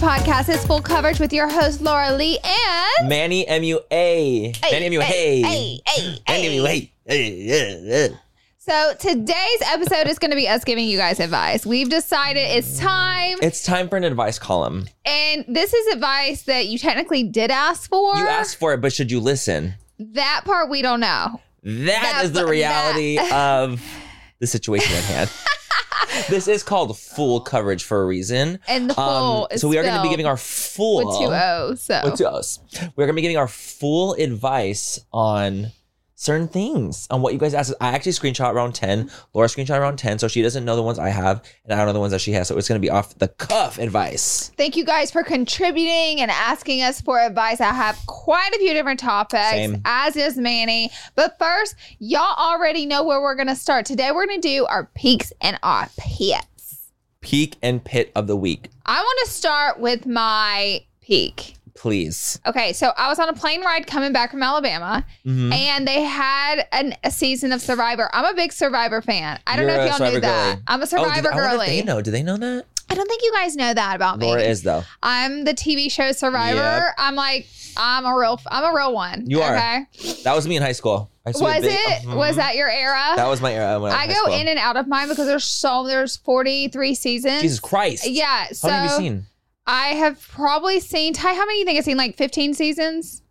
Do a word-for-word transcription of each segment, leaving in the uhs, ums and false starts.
podcast is Full Coverage with your host, Laura Lee and... Manny M U A. Manny M U A. Hey, hey, hey, Manny M U A. Hey, yeah, yeah. So today's episode is going to be us giving you guys advice. We've decided it's time. It's time for an advice column. And this is advice that you technically did ask for. You asked for it, but should you listen? That part we don't know. That, That- is the reality that- of the situation at hand. This is called full coverage for a reason. And the full is So we are going to be spelled giving our full... with two O's. So. With two O's. We're going to be giving our full advice on certain things, on what you guys asked. I actually screenshot around ten. Laura screenshot around ten, so she doesn't know the ones I have, and I don't know the ones that she has. So it's going to be off the cuff advice. Thank you guys for contributing and asking us for advice. I have quite a few different topics, Same. as is Manny. But first, y'all already know where we're going to start. Today, we're going to do our peaks and our pits. Peak and pit of the week, I want to start with my peak. please. Okay, so I was on a plane ride coming back from Alabama, Mhm. and they had an, a season of Survivor. I'm a big Survivor fan. I don't You're know if a y'all knew Survivor that. girly. I'm a Oh, Survivor did, I wonder if girly. they know. Do they know that? I don't think you guys know that about me. Laura is, though. I'm the T V show Survivor. Yep. I'm like, I'm a real, I'm a real one. You are. Okay. That was me in high school. I used to be a Was big- it? Mhm. Was that your era? That was my era. When I, I was in go high school. in and out of mine because there's so there's forty-three seasons. Jesus Christ. Yeah. So How many have you seen? I have probably seen. Ty, how many do you think I've seen? Like fifteen seasons,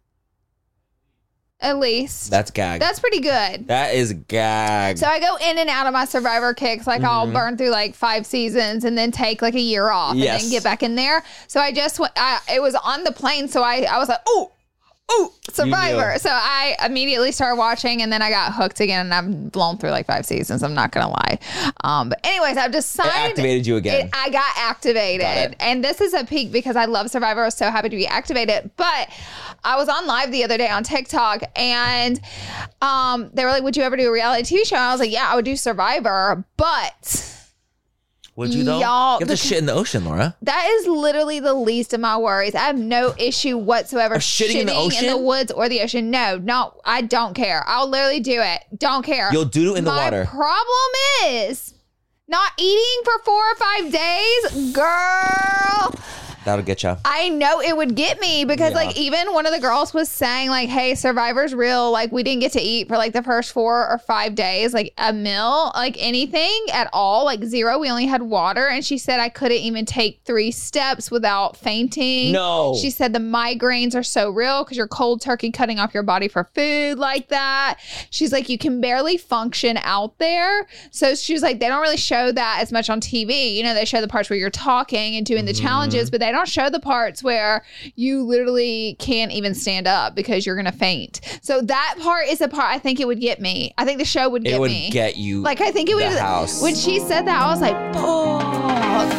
at least. That's gag. That's pretty good. that is gag. So I go in and out of my Survivor kicks. Like I'll Mhm. burn through like five seasons and then take like a year off Yes. and then get back in there. So I just went, I, it was on the plane. So I, I was like, oh, oh, Survivor. knew. So I immediately started watching and then I got hooked again and I've blown through like five seasons. I'm not going to lie. Um, but anyways, I've it decided. activated you again. It, I got activated. Got it. And this is a peak because I love Survivor. I was so happy to be activated. But I was on live the other day on TikTok and um, they were like, would you ever do a reality T V show? And I was like, yeah, I would do Survivor. But Would you though? y'all- you have to shit in the ocean, Laura. that is literally the least of my worries. I have no issue whatsoever Of shitting in the ocean? woods or the ocean. No, no, I don't care. I'll literally do it. Don't care. You'll do it in the My water. problem is not eating for four or five days, girl. That'll get you. I know it would get me because Yeah. like even one of the girls was saying like, hey, Survivor's real. Like we didn't get to eat for like the first four or five days, like a meal, like anything at all, like zero. We only had water. And she said I couldn't even take three steps without fainting. No. She said the migraines are so real because you're cold turkey cutting off your body for food like that. She's like, you can barely function out there. So she was like, they don't really show that as much on T V. You know, they show the parts where you're talking and doing the Mhm. challenges, but they don't show the parts where you literally can't even stand up because you're gonna faint. So that part is the part I think it would get me. I think the show would get it would me. get you. Like I think it the would. house. When she said that, I was like, fuck.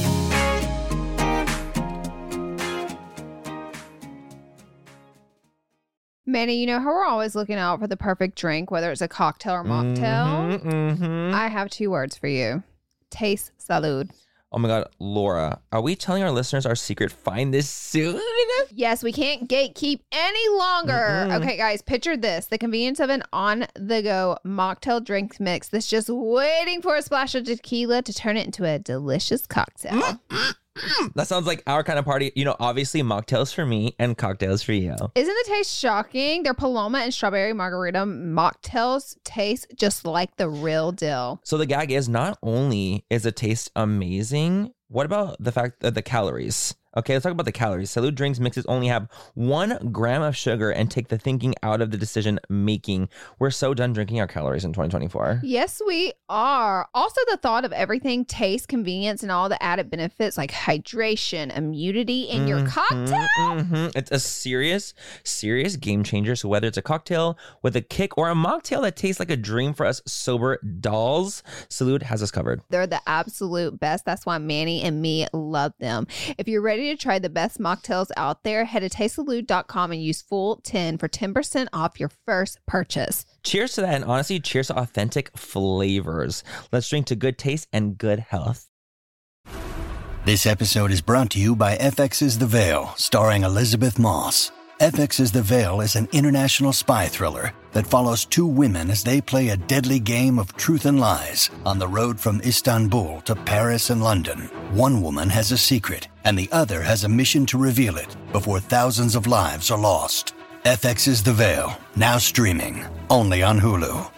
Manny, you know how we're always looking out for the perfect drink, whether it's a cocktail or mocktail? Mhm, mhm. I have two words for you. Taste salud. Oh my God, Laura, are we telling our listeners our secret? Find this soon. Yes, we can't gatekeep any longer. Mm-mm. Okay, guys, picture this. The convenience of an on-the-go mocktail drink mix that's just waiting for a splash of tequila to turn it into a delicious cocktail. That sounds like our kind of party. You know, obviously mocktails for me and cocktails for you. Isn't the taste shocking? Their Paloma and strawberry margarita mocktails taste just like the real deal. So the gag is not only is the taste amazing, what about the fact that the calories? Okay, let's talk about the calories. Salud drinks mixes only have one gram of sugar and take the thinking out of the decision making. We're so done drinking our calories in twenty twenty-four. Yes, we are. Also, the thought of everything, taste, convenience, and all the added benefits like hydration, immunity in your Mhm, cocktail. mhm. It's a serious, serious game changer. So whether it's a cocktail with a kick or a mocktail that tastes like a dream for us sober dolls, Salud has us covered. They're the absolute best. That's why Manny and me love them. If you're ready to try the best mocktails out there, head to taste salud dot com and use full ten for ten percent off your first purchase. Cheers to that, and honestly, cheers to authentic flavors. Let's drink to good taste and good health. This episode is brought to you by F X's The Veil, starring Elizabeth Moss. F X's The Veil is an international spy thriller that follows two women as they play a deadly game of truth and lies on the road from Istanbul to Paris and London. One woman has a secret, and the other has a mission to reveal it before thousands of lives are lost. F X's The Veil, now streaming, only on Hulu.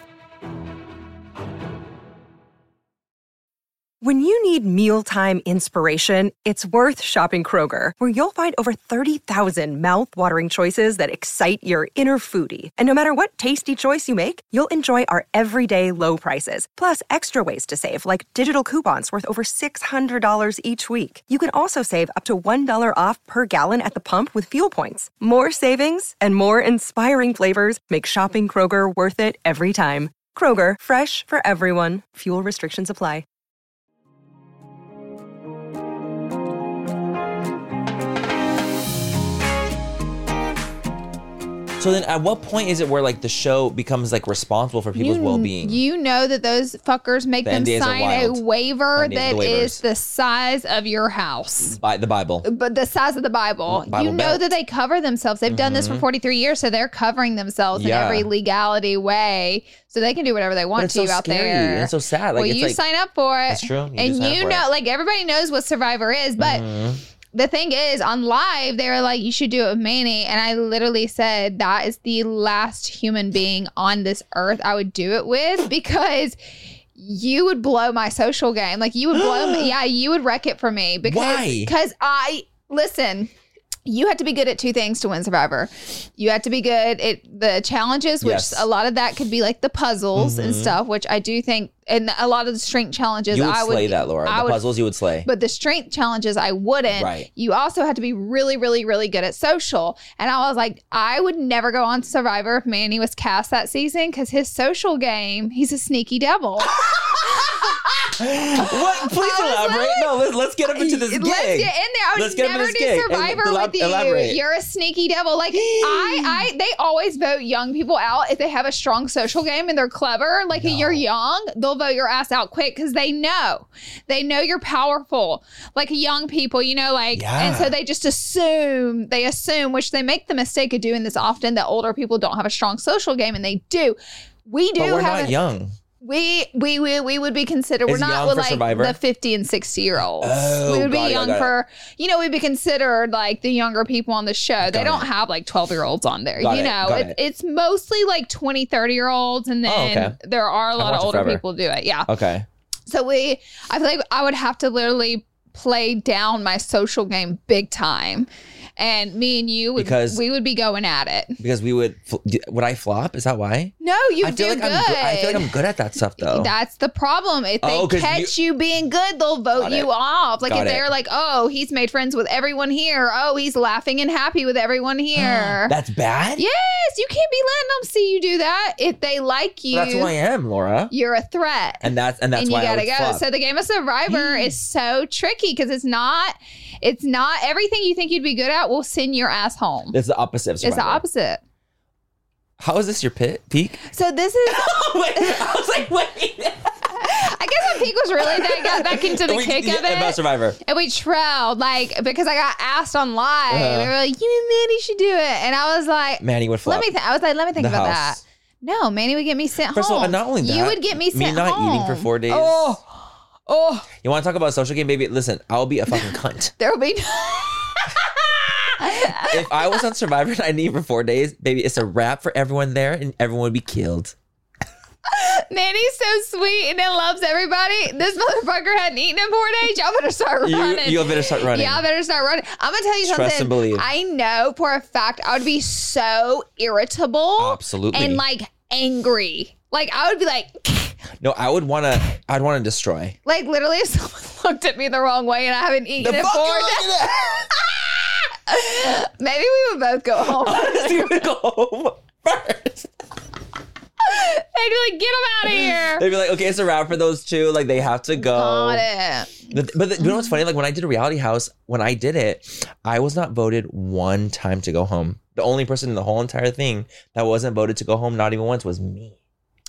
When you need mealtime inspiration, it's worth shopping Kroger, where you'll find over thirty thousand mouth-watering choices that excite your inner foodie. And no matter what tasty choice you make, you'll enjoy our everyday low prices, plus extra ways to save, like digital coupons worth over six hundred dollars each week. You can also save up to one dollar off per gallon at the pump with fuel points. More savings and more inspiring flavors make shopping Kroger worth it every time. Kroger, fresh for everyone. Fuel restrictions apply. So then at what point is it where like the show becomes like responsible for people's you, well-being? You know that those fuckers make The them N D As are sign a wild. waiver N D As that are waivers. is the size of your house. By the Bible. But the size of the Bible. Bible you know Belt. that they cover themselves. They've done this for forty-three years, so they're covering themselves Yeah. in every legality way. So they can do whatever they But want it's to so you out scary. there. It's so sad. Like, well, it's you like, sign up for it. That's true. You do and sign up you for know, it. like everybody knows what Survivor is, but Mhm. the thing is, on live, they were like, you should do it with Manny. And I literally said, that is the last human being on this earth I would do it with, because you would blow my social game. Like, you would blow me. Yeah, you would wreck it for me. Because, Why? Because I, listen, you had to be good at two things to win Survivor. You had to be good at the challenges, which Yes. a lot of that could be like the puzzles and Mhm. stuff, which I do think, and a lot of the strength challenges, You would I would slay that, Laura. I The would- puzzles you would slay. But the strength challenges, I wouldn't. Right. You also had to be really, really, really good at social. And I was like, I would never go on Survivor if Manny was cast that season, because his social game, he's a sneaky devil. What? Please I was elaborate. like- no, let's, let's get up into this gig. Let's get in there. I would Let's get into never this do gig. Survivor Elab- with you. elaborate. You're a sneaky devil. Like I, I, they always vote young people out if they have a strong social game and they're clever. Like No. you're young, they'll vote your ass out quick because they know, they know you're powerful. Like young people, you know, like, Yeah. and so they just assume, they assume, which they make the mistake of doing this often, that older people don't have a strong social game, and they do. We do But we're have not a- young. we we we we would be considered. Is We're not young with for like Survivor? the fifty and sixty year olds. Oh, we would be got it, young got it. for, you know, we'd be considered like the younger people on the show. They Got don't it. have like twelve year olds on there. Got you it, know, got it, it. it's mostly like twenty, thirty year olds, and then Oh, okay. there are a lot of watched it older forever. people do it. Yeah. Okay. So we, I feel like I would have to literally play down my social game big time. And me and you would, Because- we would be going at it. Because we would, fl- would I flop? Is that why? No, you I would do feel like good. I'm good. I feel like I'm good at that stuff though. That's the problem. If they Oh, 'cause catch you, being good, they'll vote Got you it. off. Like Got if it. they're like, oh, he's made friends with everyone here. Oh, he's laughing and happy with everyone here. That's bad? Yes, you can't be letting them see you do that. If they like you, That's who I am, Laura. you're a threat. And that's and that's and you why I gotta would go. flop. So the game of Survivor is so tricky because it's not, it's not everything you think you'd be good at will send your ass home. It's the opposite of It's the Survivor. opposite. How is this your pit peak? So this is, Wait, I was like, wait. I guess when Peak was really that got back into the We- kick yeah, of it. about Survivor. And we trailed, like, because I got asked on live. Uh-huh. They were like, you and Manny should do it. And I was like, Manny would flop. let me think. I was like, let me think The about house. that. No, Manny would get me sent First of home. all, not only that, you would get me me sent not home. eating for four days. Oh, oh, You want to talk about social game, baby? Listen, I'll be a fucking cunt. there'll be. If I was on Survivor and I didn't eat for four days, baby, it's a wrap for everyone there, and everyone would be killed. Manny's so sweet and it loves everybody. This motherfucker hadn't eaten in four days. Y'all better start You, running. you better start running. Yeah, I better start running. I'm gonna tell you Trust something. and believe. I know for a fact I would be so irritable, Absolutely. and like angry. Like I would be like, No, I would want to. I'd want to destroy. like literally, if someone looked at me the wrong way and I haven't eaten in fuck four you days, looking maybe we would both go home. at? You would go home first. They'd be like, get him out of here. They'd be like, okay, it's a wrap for those two. Like they have to go. Got it. The- but the, you know what's funny? Like when I did Reality House, when I did it, I was not voted one time to go home. The only person in the whole entire thing that wasn't voted to go home, not even once, was me.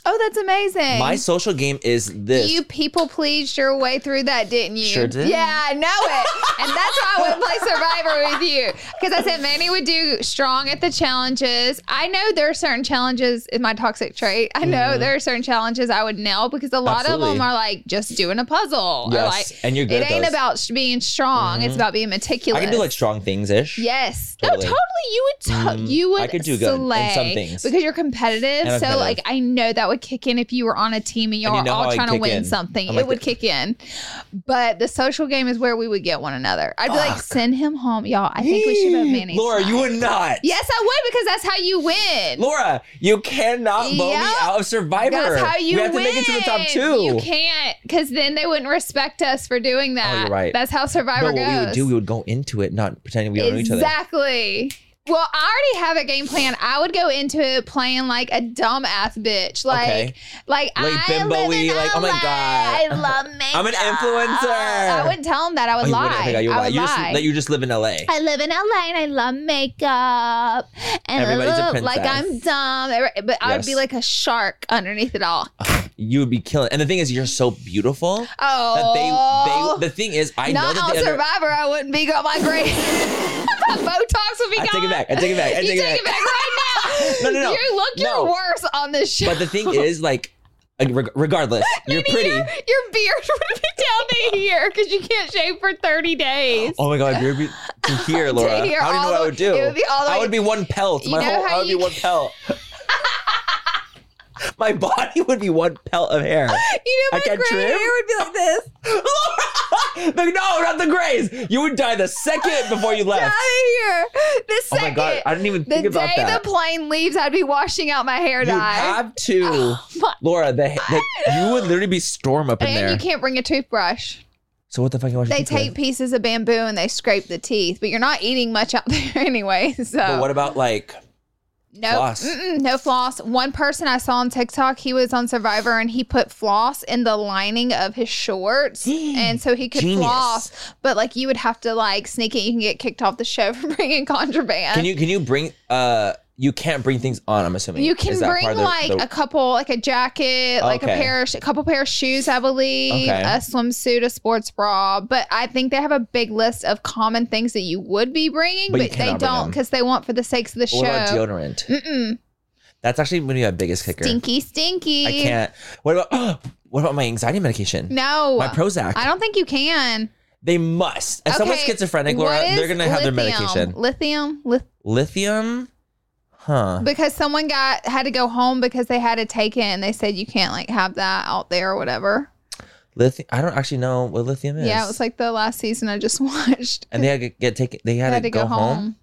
Oh, that's amazing. My social game is this. You people pleased your way through that, didn't you? Sure did. Yeah, I know it. And that's why I wouldn't play Survivor with you. Because I said Manny would do strong at the challenges. I know there are certain challenges in my toxic trait. I know mm-hmm. there are certain challenges I would nail because a lot Absolutely. of them are like just doing a puzzle. Yes, or like, and you're good It ain't those. about sh- being strong. Mm-hmm. It's about being meticulous. I can do like strong things-ish. Yes. Totally. No, totally. You would t- mm-hmm. you would I could do good slay in some things. because you're competitive. So competitive. like I know that would kick in if you were on a team and you're and you know all trying to win in. something. I'm it like would the- kick in. But the social game is where we would get one another. I'd be like, send him home. Y'all, I think we should vote Manny. Laura, tonight. you would not. Yes, I would because that's how you win. Laura, you cannot vote Yep. me out of Survivor. That's how you we have win. to make it to the top two. You can't because then they wouldn't respect us for doing that. Oh, you're right. That's how Survivor But what goes. we would do, we would go into it not pretending we don't know each other. Exactly. Well, I already have a game plan. I would go into it playing like a dumbass bitch. Like, Okay. like, Like I bimbo-y, live in like, oh my L A. God. I love makeup. I'm an influencer. I wouldn't tell them that. I would Oh, you lie. wouldn't. Okay, you would I lie. would You just, lie. that you just live in L A. I live in L A and I love makeup. And Everybody's a I look like I'm princess. dumb. But I would be Yes. like a shark underneath it all. You would be killing. And the thing is, you're so beautiful. Oh. That they, they, the thing is, I Not know that on they under- Survivor, I wouldn't be got my grade. My Botox would be I gone. take it back. I take it back. I you take it take it back. back right now. No, no, no. You look your No. worse on this show. But the thing is, like, uh, reg- regardless, you're Maybe pretty. Your, your beard would be down to here because you can't shave for thirty days. Oh my god, beard be to here, To Laura. here, How do you know all what I the- would do? it would be all the I way- would be one pelt. You My know whole how I would you- be one pelt. My body would be one pelt of hair. You know, I my can't gray trim? hair would be like this. Like, no, not the grays. You would die the second before you Out left. of here. The Oh second, my god, I didn't even the think about day that. the plane leaves, I'd be washing out my hair You dye. have to, my- Laura. The, the, you would literally be Storm up in and there. you can't bring a toothbrush. So what the fuck you want to They take pieces of bamboo and they scrape the teeth, but you're not eating much out there anyway. So But what about like? no floss? Mm-mm, no floss. One person I saw on TikTok, he was on Survivor and he put floss in the lining of his shorts, and so he could Genius. floss. But like you would have to like sneak it. You can get kicked off the show for bringing contraband. Can you can you bring? Uh, you can't bring things on. I'm assuming You can Is that bring part of the- like the- a couple, like a jacket, like a Okay. pair, a couple pair of shoes, I believe, Okay. a swimsuit, a sports bra. But I think they have a big list of common things that you would be bringing, But but, you they cannot bring don't them. because they want for the sakes of the What about show. deodorant? Mm-mm. That's actually going to be my biggest kicker. Stinky, stinky. I can't. What about what about my anxiety medication? No, My Prozac. I don't think you can. They must. If someone's Okay, schizophrenic, Laura, what is they're going to have their lithium? medication. Lithium, Lith- Lithium? Huh. because someone got had to go home because they had to take it, and they said you can't like have that out there or whatever. Lithium? I don't actually know what lithium is. Yeah, it was like the last season I just watched. And they had to get taken. They had, They had to, go, home.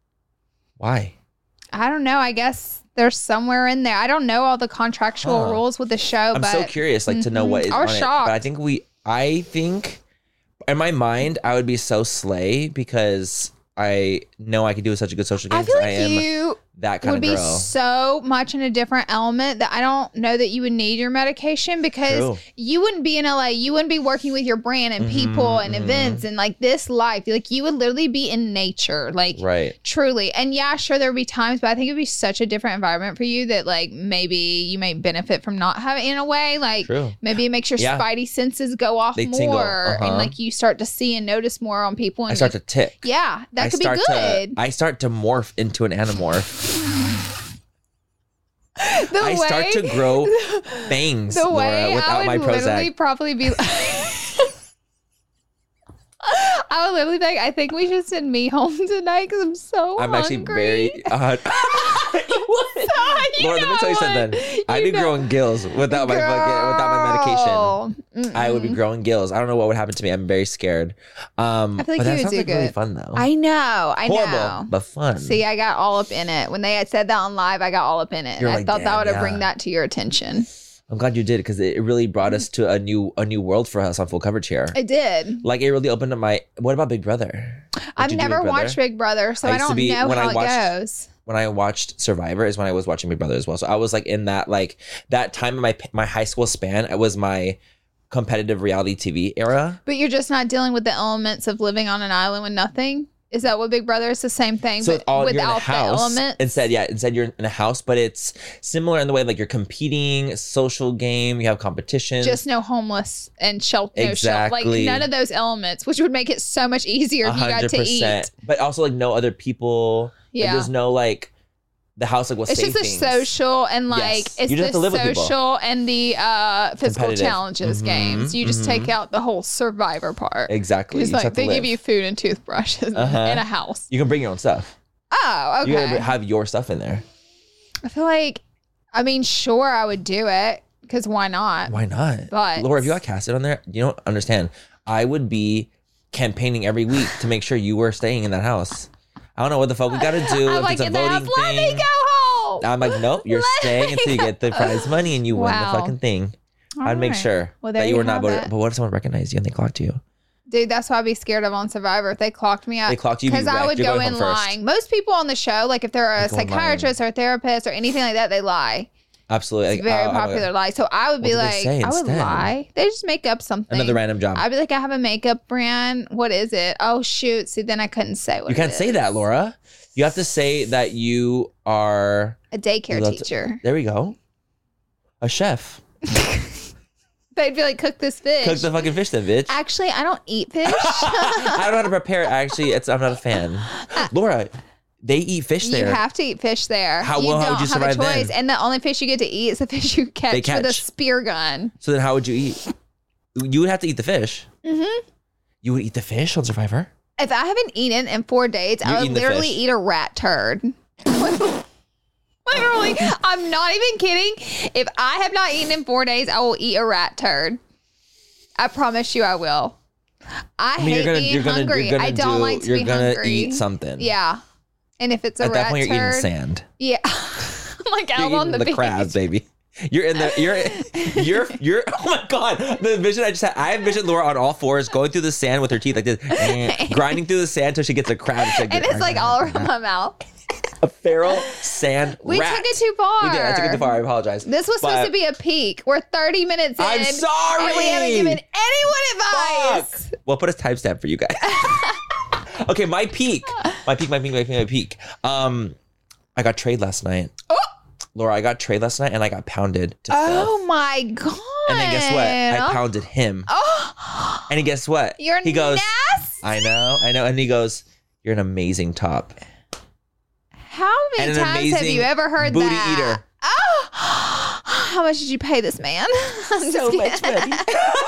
Why? I don't know. I guess there's somewhere in there. I don't know all the contractual Huh. rules with the show, I'm but so curious, like to know Mhm. what is I was on it. shocked. But I think we. I think, in my mind, I would be so slay because I know I could do such a good social game. I feel 'cause like I am you that kind would of be girl. so much in a different element that I don't know that you would need your medication because True. you wouldn't be in L A. You wouldn't be working with your brand and people Mhm, and mhm. events and like this life. Like you would literally be in nature, like Right. truly. And yeah, sure, there would be times, but I think it'd be such a different environment for you that like maybe you may benefit from not having in a way. Like True. maybe it makes your Yeah. spidey senses go off They more tingle. Uh-huh. and like you start to see and notice more on people. And I start to tick. yeah, that I could be start good. To, I start to morph into an animorph. the I start to grow fangs, The Laura, way without I my would literally Prozac. probably be. I would literally be like, I think we should send me home tonight because I'm so I'm hungry. actually very. Uh, you would. You Laura, let me know tell you I something. would. I'd You be know- growing gills without my fucking, without my medication. medication. I would be growing gills. I don't know what would happen to me. I'm very scared. Um, I feel like but that you would sounds do like really good. fun though. I know. I Horrible, know. but fun. See, I got all up in it. When they had said that on live, I got all up in it. You're And I like, thought that damn, would have yeah. bring that to your attention. I'm glad you did because it really brought us to a new a new world for us on Full Coverage here. It did. Like it really opened up my. What about Big Brother? Did I've you do never Big Brother? watched Big Brother, so I I, used to don't be- know when I how it watched- goes. When I watched Survivor is when I was watching Big Brother as well. So I was like in that like that time of my my high school span. It was my competitive reality T V era. But you're just not dealing with the elements of living on an island with nothing. Is that what Big Brother is? The same thing, So but all, you're in a without the house. elements? Instead, yeah, instead you're in a house, but it's similar in the way like you're competing, social game, you have competition. Just no homeless and shelter. No Exactly. shelter. Like none of those elements, which would make it so much easier if you got to eat. But also like no other people. Yeah. Like, there's no like the house like will It's say just the things. social and like Yes. it's You just have to the live with people. social and the uh, physical Competitive. challenges Mhm, games. You just mhm. take out the whole survivor part. Exactly. It's You just like have to they give live. you food and toothbrushes Uh-huh. in a house. You can bring your own stuff. Oh, okay. You gotta have your stuff in there. I feel like, I mean, sure, I would do it because why not? Why not? But- Laura, if you got casted on there, you don't understand. I would be campaigning every week to make sure you were staying in that house. I don't know what the fuck we got to do. I'm if like, it's a in the house, voting let me thing. go home. I'm like, nope, you're Let staying me until you go. get the prize money and you win Wow. the fucking thing. All I'd make right. sure Well, there that you you were not have voted. it. But what if someone recognized you and they clocked you? Dude, that's why I'd be scared of on Survivor. If they clocked me out. They clocked you, you'd be Because I wrecked. would You're go going in home first. lying. Most people on the show, like if they're a You're going psychiatrist or a therapist or anything like that, they lie. Absolutely. It's Like, very oh, I'm like, popular lie. So I would be What do they like, say I would instead? lie. They just make up something. Another random job. I'd be like, I have a makeup brand. What is it? Oh, shoot. See, then I couldn't say what You it can't say is. that, Laura. You have to say that you are. A daycare you love to- teacher. There we go. A chef. They'd be like, cook this fish. Cook the fucking fish then, bitch. Actually, I don't eat fish. I don't know how to prepare it. Actually, it's I'm not a fan. Laura, they eat fish there. You have to eat fish there. How- you well, how don't would you have a survive choice. then? And the only fish you get to eat is the fish you catch, with a catch. spear gun. So then how would you eat? You would have to eat the fish. Mm-hmm. You would eat the fish on Survivor? If I haven't eaten in four days, You're I would eating the literally fish. eat a rat turd. Literally, I'm not even kidding. If I have not eaten in four days, I will eat a rat turd. I promise you, I will. I, I mean, hate you're gonna, being you're gonna, hungry. you're gonna I don't do, like to you're be gonna hungry. eat something. Yeah, and if it's a At that rat point, you're turd, eating sand. yeah, like out You're on eating the, the beach. crabs, baby. You're in the you're you're you're oh my god, the vision I just had. I envisioned Laura on all fours going through the sand with her teeth like this, eh, grinding through the sand until she gets a crab. It's like, And it's like all around my mouth. a feral sand We rat. took it too far. We did. I took it too far. I apologize. This was But- supposed to be a peak. We're thirty minutes in. I'm sorry. And we haven't given anyone advice. Fuck. Well, put a timestamp for you guys. Okay, my peak, my peak, my peak, my peak, my peak. Um, I got trade last night. Oh. Laura, I got trade last night and I got pounded to Oh filth. my god! And then guess what? I pounded him. Oh, And he guess what? you're he goes, nasty. I know, I know. And he goes, you're an amazing top. How many and an times have amazing you ever heard booty that? eater. Oh, how much did you pay this man? I'm So just much kidding.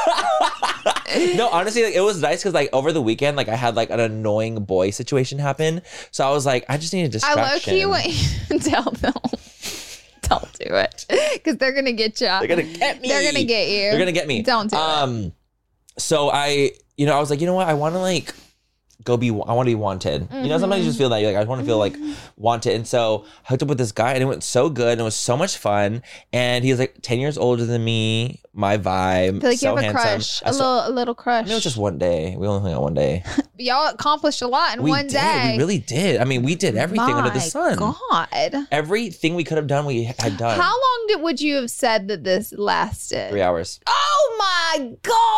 money. No, honestly, like, it was nice because like over the weekend, like I had like an annoying boy situation happen. So I was like, I just need a I distraction. low key want you to tell them. Don't do it because they're gonna get you. They're gonna get me. They're gonna get you. They're gonna get me. Don't do it. Um, so I, you know, I was like, you know what? I want to like go be. I want to be wanted. You know, sometimes you just feel that you're like, I want to feel like wanted. And so I hooked up with this guy, and it went so good, and it was so much fun. And he was like ten years older than me. My vibe. I feel like so you have a handsome. crush, I a saw- little, a little crush. I mean, it was just one day. We only hung out one day. Y'all accomplished a lot in we one did. day. We really did. I mean, we did everything under the My sun. God. Everything we could have done, we had done. How long did would you have said that this lasted? Three hours. Oh my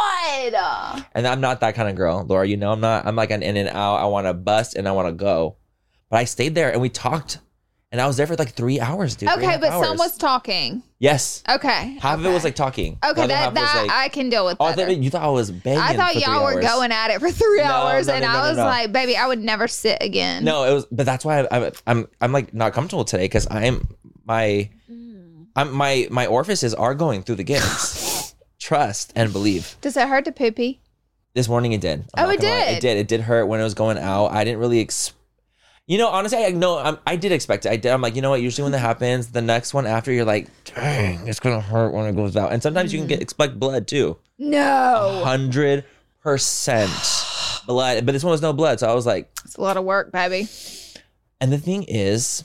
God. And I'm not that kind of girl, Laura. You know, I'm not. I'm like an in and out. I want to bust and I want to go. But I stayed there and we talked. And I was there for like three hours, dude. Three and a Okay, half but hours. some was talking. Yes. Okay. Half of okay. it was like talking. The Okay, other that, half was, that like, I can deal with oh, I better. thought you thought I was banging. I thought for three y'all were hours. going at it for three No, hours, no, and no, no, I no, was no. like, "Baby, I would never sit again." No, it was, but that's why I, I, I'm I'm like not comfortable today because I'm my I'm my my orifices are going through the gills. Trust and believe. Does it hurt to poopy? This morning it did. I'm Oh, not it gonna lie. did? It did. It did hurt when it was going out. I didn't really ex- You know, honestly, I know I'm, I did expect it. I did. I'm like, you know what? Usually when that happens, the next one after, you're like, dang, it's gonna hurt when it goes out. And sometimes you can get expect blood too. No, Hundred percent blood, but this one was no blood. So I was like, it's a lot of work, baby. and the thing is,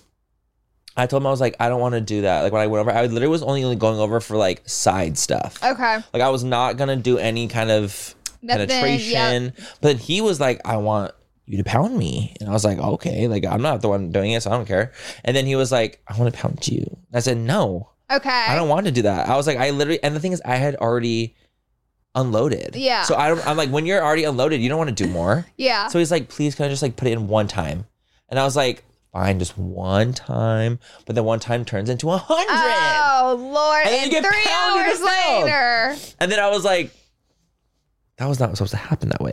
I told him I was like, I don't want to do that. Like when I went over, I literally was only only going over for like side stuff. Okay, Like I was not gonna do any kind of Nothing, penetration. But he was like, I want you to pound me. And I was like, okay, like I'm not the one doing it, so I don't care. And then he was like, I want to pound you. I said, no, okay. I don't want to do that. I was like, I literally, and the thing is, I had already unloaded. Yeah. So I don't, I'm like, when you're already unloaded, you don't want to do more. Yeah. So he's like, please, can I just like put it in one time? And I was like, fine, just one time. But then one time turns into a hundred. Oh, Lord. And then And, you get three pounded hours to film. later. And then I was like, that was not supposed to happen that way.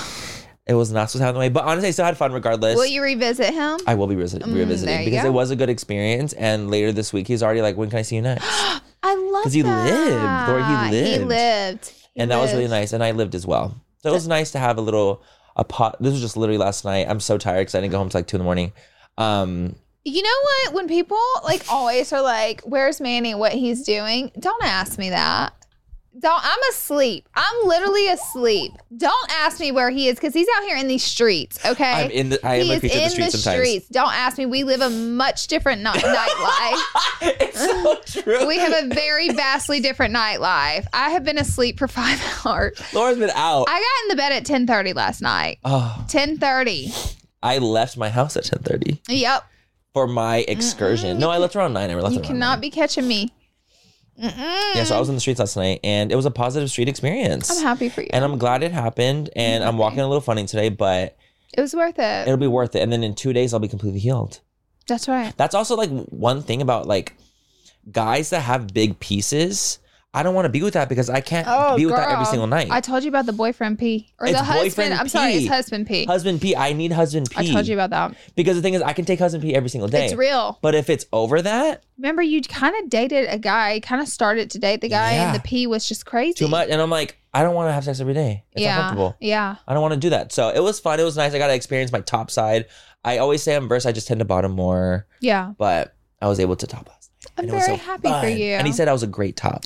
It was not supposed to happen that way. But honestly, I still had fun regardless. Will you revisit him? I will be revisiting, Mm, revisiting there you because go. it was a good experience. And later this week, he's already like, when can I see you next? I love 'Cause he that. lived, Lord, he He lived. lived. He And that was really lived. nice. And I lived as well. So it was nice to have a little, a pot. This was just literally last night. I'm so tired because I didn't go home till like two in the morning. Um, You know what? When people like always are like, "Where's Manny? What he's doing?" Don't ask me that. Don't. I'm asleep. I'm literally asleep. Don't ask me where he is because he's out here in these streets. Okay, I'm in the, I am he a is creature of in the streets the sometimes. streets. Don't ask me. We live a much different ni- nightlife. It's so true. We have a very vastly different nightlife. I have been asleep for five hours. Laura's been out. I got in the bed at ten thirty last night. Oh, ten thirty. I left my house at ten thirty Yep. for my excursion. No, I left around nine. I left You around cannot nine. be catching me. Mm-mm. Yeah, so I was in the streets last night, and it was a positive street experience. I'm happy for you. And I'm glad it happened. And I'm walking a little funny today, but It was worth it. it'll be worth it. And then in two days, I'll be completely healed. That's right. That's also like one thing about like guys that have big pieces. I don't want to be with that because I can't be with that every girl. single night. I told you about the boyfriend pee. Or It's the husband. boyfriend I'm sorry, pee. it's husband pee. husband pee. I need husband pee. I told you about that. Because the thing is, I can take husband pee every single day. It's real. But if it's over that, Remember, you kind of dated a guy, kind of started to date the guy, Yeah. and the pee was just crazy. too much. And I'm like, I don't want to have sex every day. It's yeah. uncomfortable. Yeah. I don't want to do that. So it was fun. It was nice. I got to experience my top side. I always say I'm versed. I just tend to bottom more. Yeah. But I was able to top last night. I'm And it was very so happy for fun. you. And he said I was a great top.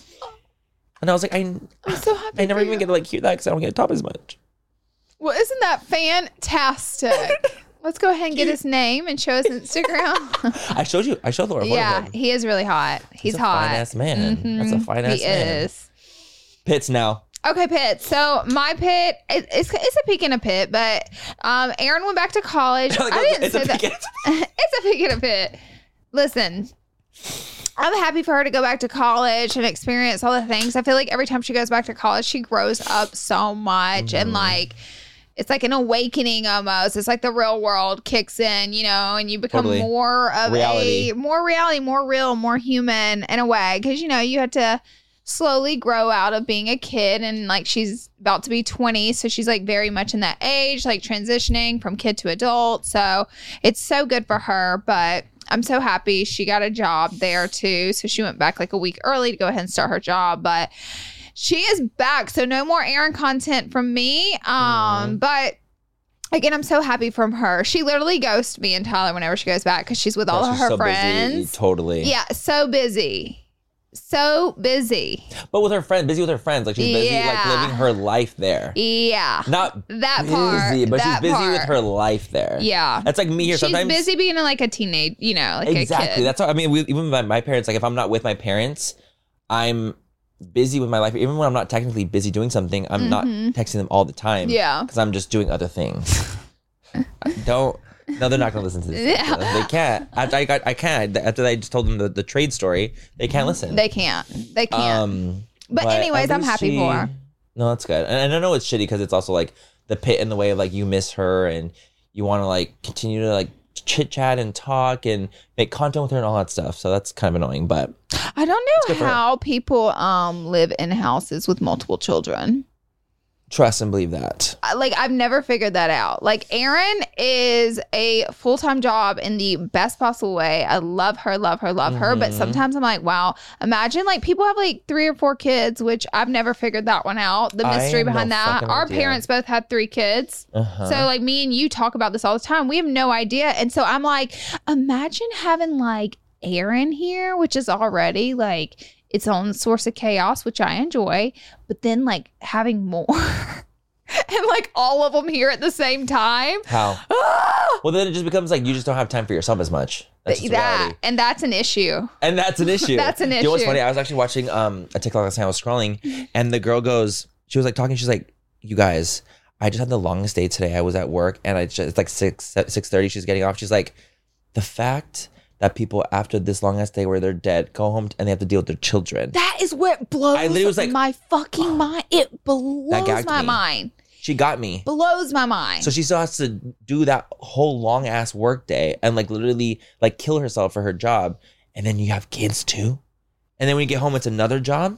And I was like, I, I'm so happy I never for even you. get to like hear that because I don't get to top as much. Well, isn't that fantastic? Let's go ahead and get his name and show his Instagram. I showed you. I showed Laura. Yeah, he is really hot. He's a hot. fine ass man. Mhm. That's a fine ass He man. is. Pits now. Okay, pit. So my pit, it, it's it's a peek in a pit, but um, Aaron went back to college. Like, I didn't it's say a that. peek in- It's a peek in a pit. Listen, I'm happy for her to go back to college and experience all the things. I feel like every time she goes back to college, she grows up so much, Mm-hmm. and like it's like an awakening almost. It's like the real world kicks in, you know, and you become Totally. more of Reality. a more reality, more real, more human in a way, because you know you had to slowly grow out of being a kid, and like she's about to be twenty, so she's like very much in that age, like transitioning from kid to adult. So it's so good for her, but I'm so happy she got a job there too. So she went back like a week early to go ahead and start her job, but she is back. So no more Aaron content from me. Um, but again, I'm so happy from her. She literally ghosts me and Tyler whenever she goes back because she's with all Yeah, of she's her so busy. friends. Totally. Yeah, so busy. So busy. But with her friends, busy with her friends. Like she's busy like Yeah. living her life there. Yeah. Not That busy, part. but that she's busy with part. her life there. Yeah. That's like me here She's sometimes. busy being like a teenage, you know, like Exactly. a kid. That's how I mean. We, even my, my parents, like if I'm not with my parents, I'm busy with my life. Even when I'm not technically busy doing something, I'm not texting them all the time. Mm-hmm. Yeah. because I'm just doing other things. I don't. No, they're not going to listen to this. Yeah. They can't. After I got, I can't. After I just told them the, the trade story, they can't listen. They can't. They can't. Um, But anyways, at I'm least happy for her. No, that's good. And, and I know it's shitty because it's also like the pit in the way of like you miss her and you want to like continue to like chit chat and talk and make content with her and all that stuff. So that's kind of annoying. But I don't good know for her. how people um live in houses with multiple children. trust and believe that. I- Like I've never figured that out. Like Erin is a full-time job in the best possible way. I love her, love her, love her. But Mhm. sometimes I'm like, wow, imagine like people have like three or four kids, which I've never figured that one out. The I mystery have no behind that. fucking Our idea. parents both had three kids. Uh-huh. So like me and you talk about this all the time. We have no idea. And so I'm like, imagine having like Erin here, which is already like its own source of chaos, which I enjoy, but then like having more and like all of them here at the same time. How? Well, then it just becomes like you just don't have time for yourself as much. That's just that reality. and that's an issue. And that's an issue. That's an You know what's issue. funny? I was actually watching um, a TikTok last night. I was scrolling, and the girl goes, she was like talking. She's like, "You guys, I just had the longest day today. I was at work, and I just it's like six six thirty. She's getting off. She's like, the fact that people after this long ass day where they're dead go home and they have to deal with their children. That is what blows I literally was like, my fucking mind. It blows gagged my me. mind. She got me. Blows my mind. So she still has to do that whole long ass work day and like literally like kill herself for her job. And then you have kids too. And then when you get home, it's another job.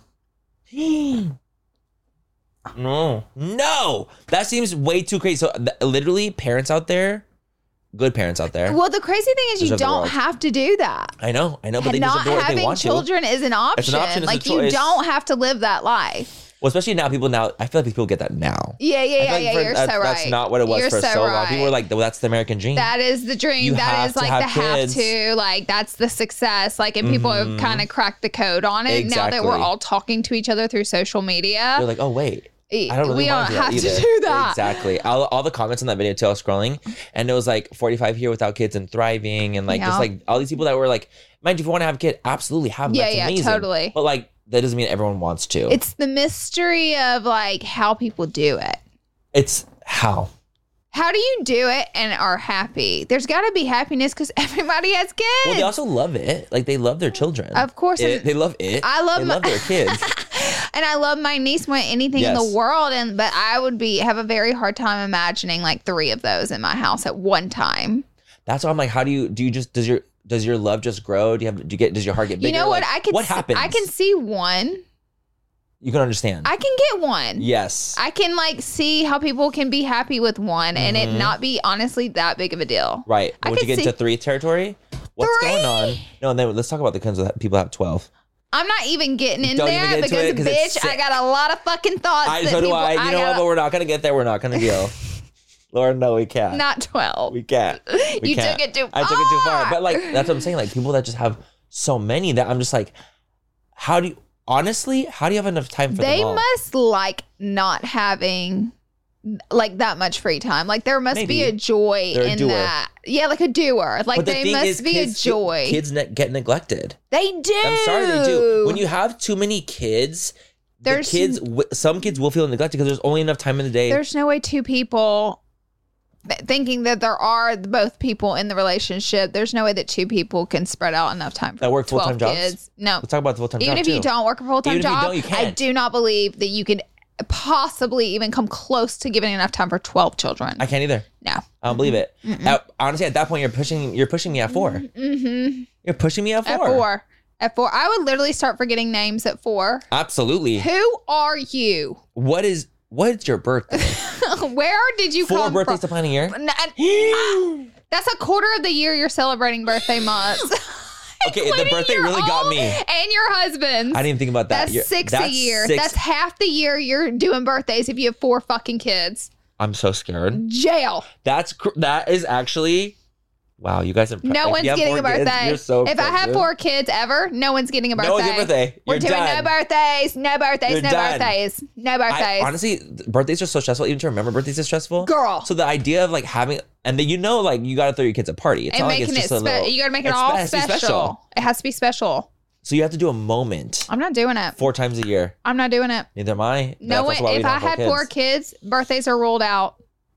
No, no, that seems way too crazy. So th- literally parents out there, good parents out there. Well, the crazy thing is you Deserve the don't world. have to do that. I know, I know, but And they not just do it if they having want children to. is an option. It's an option, it's a like you choice. don't have to live that life. Well, especially now, people now, I feel like people get that now. Yeah, yeah, I feel yeah, like yeah. for- You're that's, so right. That's not what it was You're for so, so long. right. People were like, well, that's the American dream. That is the dream. You That have is to like have the have kids. to. Like that's the success. Like, and people Mhm. have kind of cracked the code on it now that we're Exactly. all talking to each other through social media. They're like, oh, wait. I don't really we want don't to have do that to either. do that. Exactly. All, all the comments in that video too, I was scrolling, and it was like forty-five here without kids and thriving, and like Yeah. just like all these people that were like, mind you, if you want to have a kid, absolutely have them. Yeah, That's yeah, amazing. totally. But like that doesn't mean everyone wants to. It's the mystery of like how people do it. It's how. How do you do it and are happy? There's got to be happiness because everybody has kids. Well, they also love it. Like they love their children. Of course. It, they love it. I love They my- love their kids. And I love my niece more than anything in Yes. the world. And but I would be have a very hard time imagining like three of those in my house at one time. That's why I'm like, how do you do? You just does your does your love just grow? Do you have do you get does your heart get bigger? You know what? Like, I can What see, happens? I can see one. You can understand. I can get one. yes. I can like see how people can be happy with one and it Mhm. not be honestly that big of a deal. Right. I Once you can get see- into three territory, what's Three? going on? No, and then let's talk about the kinds of people that have twelve. I'm not even getting in Don't there even get into because it 'cause it's bitch, I sick. got a lot of fucking thoughts. I that so do people, I. You know what? gotta- But we're not gonna get there. We're not gonna deal. Lord, no, we can't. not twelve. we can't. We You can't. took it too I took it too far. far. But like that's what I'm saying. Like people that just have so many that I'm just like, how do you honestly? How do you have enough time for They them all? must like not having like that much free time. Like there must be Maybe. a joy They're a in doer. that. Yeah, like a doer. Like But the they thing must is, be kids, a joy. Kids ne- get neglected. They do. I'm sorry, they do. When you have too many kids, There's- the kids, w- some kids will feel neglected because there's only enough time in the day. There's no way two people th- thinking that there are both people in the relationship. There's no way that two people can spread out enough time for That work twelve full-time jobs? kids. No. Let's talk about the full time Even job if too. you don't work a full time Even if you job, don't, you I can. do not believe that you could possibly even come close to giving enough time for twelve children. I can't either. no. I don't believe it. At- honestly, at that point, you're pushing. You're pushing me at four. Mm-hmm. You're pushing me at four. At four. At four. I would literally start forgetting names at four. Absolutely. Who are you? What is what's your birthday? Where did you Four come birthdays from? to plan a year. N- and- That's a quarter of the year you're celebrating birthday months. Okay, the Including birthday your really got own me. And your husband's. I didn't even think about that. That's You're- six a that's year. six- That's half the year you're doing birthdays if you have four fucking kids. I'm so scared. Jail. That's cr- that is actually. Wow, you guys are. No one's getting a birthday. You're so if I have impressive. four kids ever, no one's getting a birthday. No one's getting a birthday. We're You're doing done. no birthdays, no birthdays, You're no done. birthdays, no I, birthdays. honestly, th- birthdays are so stressful. Even to remember birthdays is stressful. Girl. So the idea of like having, and then you know, like you got to throw your kids a party. It's and not like making it's it just a spe- little. you gotta make it it's- all it has to be special. It has to be special. So you have to do a moment I'm not doing it. four times a year. I'm not doing it. Neither am I. No That's one. also why we If don't I have had four kids, birthdays are ruled out.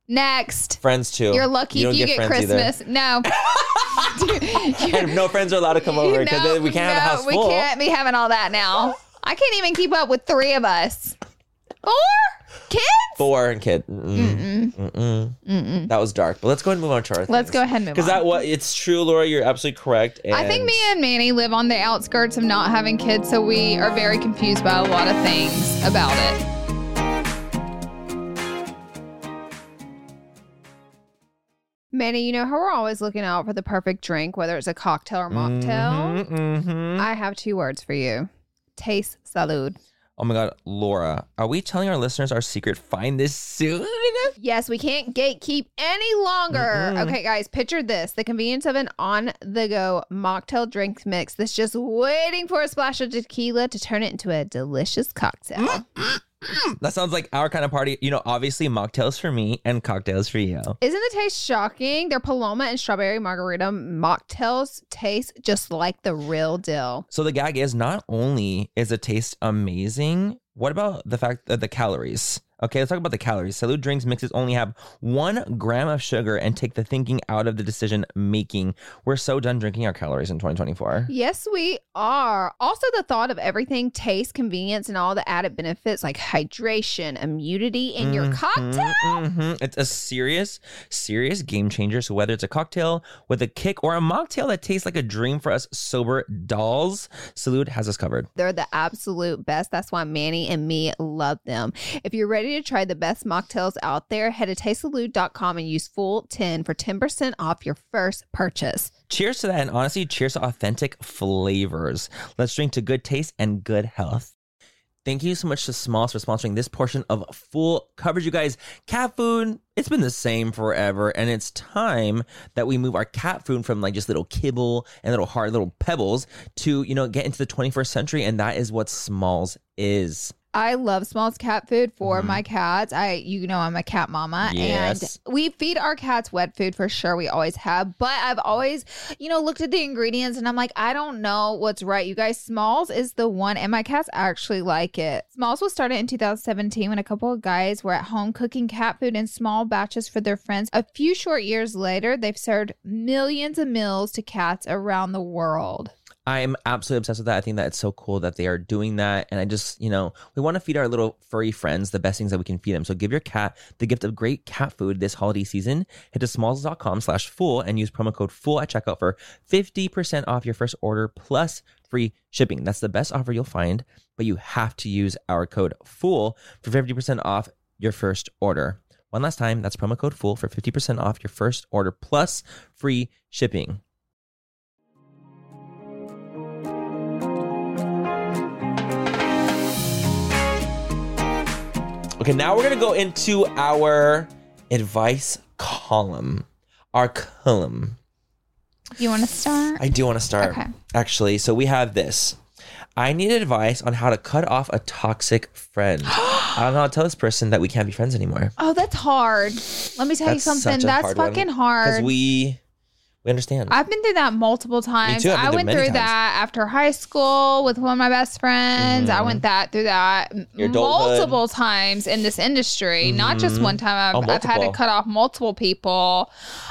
Next. friends too. You're lucky don't if you get, friends either. Christmas. No. And no friends are allowed to come over because No, we can't no, have a house we full. can't be having all that now. I can't even keep up with three of us. Four kids? Four and kid. Mm-mm. Mm-mm. Mm-mm. That was dark. But let's go ahead and move on to our Let's go ahead and move on. Because that what it's true, Laura. You're absolutely correct. And I think me and Manny live on the outskirts of not having kids, so we are very confused by a lot of things about it. Manny, you know how we're always looking out for the perfect drink, whether it's a cocktail or mocktail? Mhm, mhm. I have two words for you. Taste salud. Oh my God, Laura, are we telling our listeners our secret? Find this soon. Yes, we can't gatekeep any longer. Mm-mm. Okay, guys, picture this. The convenience of an on-the-go mocktail drink mix that's just waiting for a splash of tequila to turn it into a delicious cocktail. That sounds like our kind of party. You know, obviously mocktails for me and cocktails for you. Isn't the taste shocking? Their Paloma and Strawberry Margarita mocktails taste just like the real deal. So the gag is not only is the taste amazing, what about the fact that the calories? Okay, let's talk about the calories. Salud drinks mixes only have one gram of sugar and take the thinking out of the decision making. We're so done drinking our calories in twenty twenty-four. Yes, we are. Also, the thought of everything, taste, convenience, and all the added benefits like hydration, immunity in your Mhm, cocktail. mhm. It's a serious, serious game changer. So whether it's a cocktail with a kick or a mocktail that tastes like a dream for us sober dolls, Salud has us covered. They're the absolute best. That's why Manny and me love them. If you're ready to try the best mocktails out there, head to taste salud dot com and use full ten for ten percent off your first purchase. Cheers to that. And honestly, cheers to authentic flavors. Let's drink to good taste and good health. Thank you so much to Smalls for sponsoring this portion of Full Coverage, you guys. Cat food, it's been the same forever, and it's time that we move our cat food from like just little kibble and little hard little pebbles to, you know, get into the twenty-first century, and that is what Smalls is. I love Smalls cat food for Mhm. my cats. I, you know, I'm a cat mama, Yes. and we feed our cats wet food for sure. We always have, but I've always, you know, looked at the ingredients and I'm like, I don't know what's right. You guys, Smalls is the one, and my cats actually like it. Smalls was started in two thousand seventeen when a couple of guys were at home cooking cat food in small batches for their friends. A few short years later, they've served millions of meals to cats around the world. I'm absolutely obsessed with that. I think that it's so cool that they are doing that. And I just, you know, we want to feed our little furry friends the best things that we can feed them. So give your cat the gift of great cat food this holiday season. Head to smalls dot com slash full and use promo code full at checkout for fifty percent off your first order plus free shipping. That's the best offer you'll find, but you have to use our code FULL for fifty percent off your first order. One last time, that's promo code FULL for fifty percent off your first order plus free shipping. Okay, now we're going to go into our advice column, our column. You want to start? I do want to start, Okay. actually. So we have this. I need advice on how to cut off a toxic friend. I don't know how to tell this person that we can't be friends anymore. Oh, that's hard. Let me tell That's you something. such a That's hard one, fucking Because hard. we, we understand. I've been through that multiple times. too, I've been I through went many through times. that after high school with one of my best friends. I Mhm. went that through that m- Your adulthood. multiple times in this industry. Not just Mhm. one time. I've, Oh, I've had to multiple. cut off multiple people.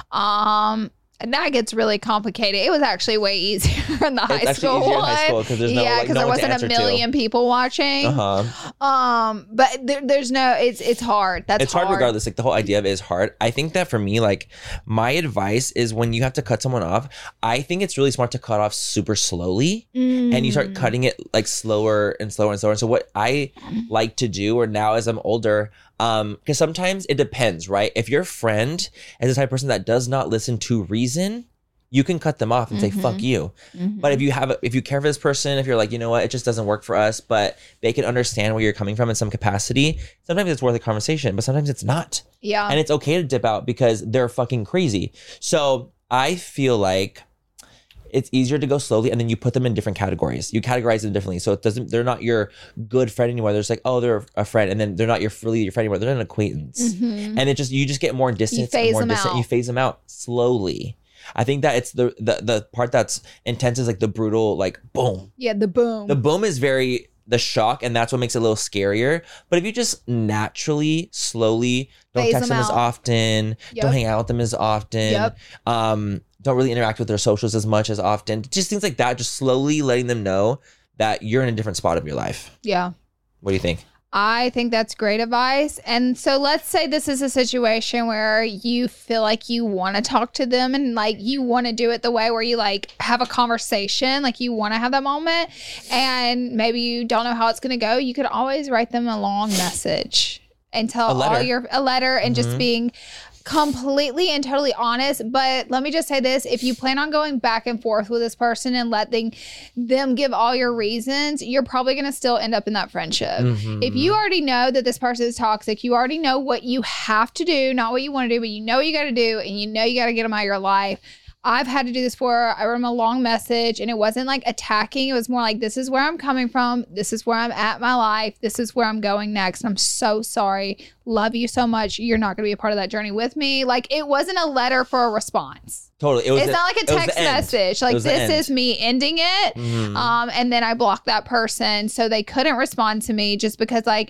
Um, and that gets really complicated. It was actually way easier in the high It's actually school easier in one. high school because there's no, yeah, like, because no there one to wasn't a answer to. million people watching. Uh-huh. Um, but there, there's no. It's it's hard. That's It's hard regardless. Like the whole idea of it is hard. I think that for me, like my advice is when you have to cut someone off, I think it's really smart to cut off super slowly. And you start Mm. cutting it like slower and slower and slower. And so what I like to do, or now as I'm older, um, because sometimes it depends, right? If your friend is the type of person that does not listen to reason, you can cut them off and say, Mhm. fuck you. Mhm. But if you have, a, if you care for this person, if you're like, you know what, it just doesn't work for us, but they can understand where you're coming from in some capacity, sometimes it's worth a conversation, but sometimes it's not. yeah. And it's okay to dip out because they're fucking crazy. So I feel like it's easier to go slowly, and then you put them in different categories. You categorize them differently. So it doesn't, they're not your good friend anymore. They're just like, oh, they're a friend. And then they're not your really your friend anymore. They're an acquaintance. Mhm. And it just, you just get more distance. phase more them distant. out. You phase them out slowly. I think that it's the, the, the part that's intense is like the brutal, like boom. Yeah, the boom. The boom is very the shock, and that's what makes it a little scarier. But if you just naturally, slowly, don't Phase text them them as out. often, Yep. don't hang out with them as often, Yep. um, don't really interact with their socials as much as often, just things like that, just slowly letting them know that you're in a different spot of your life. yeah. What do you think? I think that's great advice. And so let's say this is a situation where you feel like you want to talk to them and like you want to do it the way where you like have a conversation, like you want to have that moment, and maybe you don't know how it's going to go. You could always write them a long message and tell A letter. all your a letter and just Mhm. being completely and totally honest. But let me just say this, if you plan on going back and forth with this person and letting them give all your reasons, you're probably going to still end up in that friendship. Mhm. If you already know that this person is toxic, you already know what you have to do, not what you want to do, but you know what you got to do, and you know you got to get them out of your life. I've had to do this before. I wrote him a long message, and it wasn't like attacking. It was more like, this is where I'm coming from. This is where I'm at in my life. This is where I'm going next. I'm so sorry. Love you so much. You're not going to be a part of that journey with me. Like, it wasn't a letter for a response. Totally. It was It's the- not like a it was the text end. message. It Like, was the this end. is me ending it. Mhm. Um, and then I blocked that person. So they couldn't respond to me just because, like,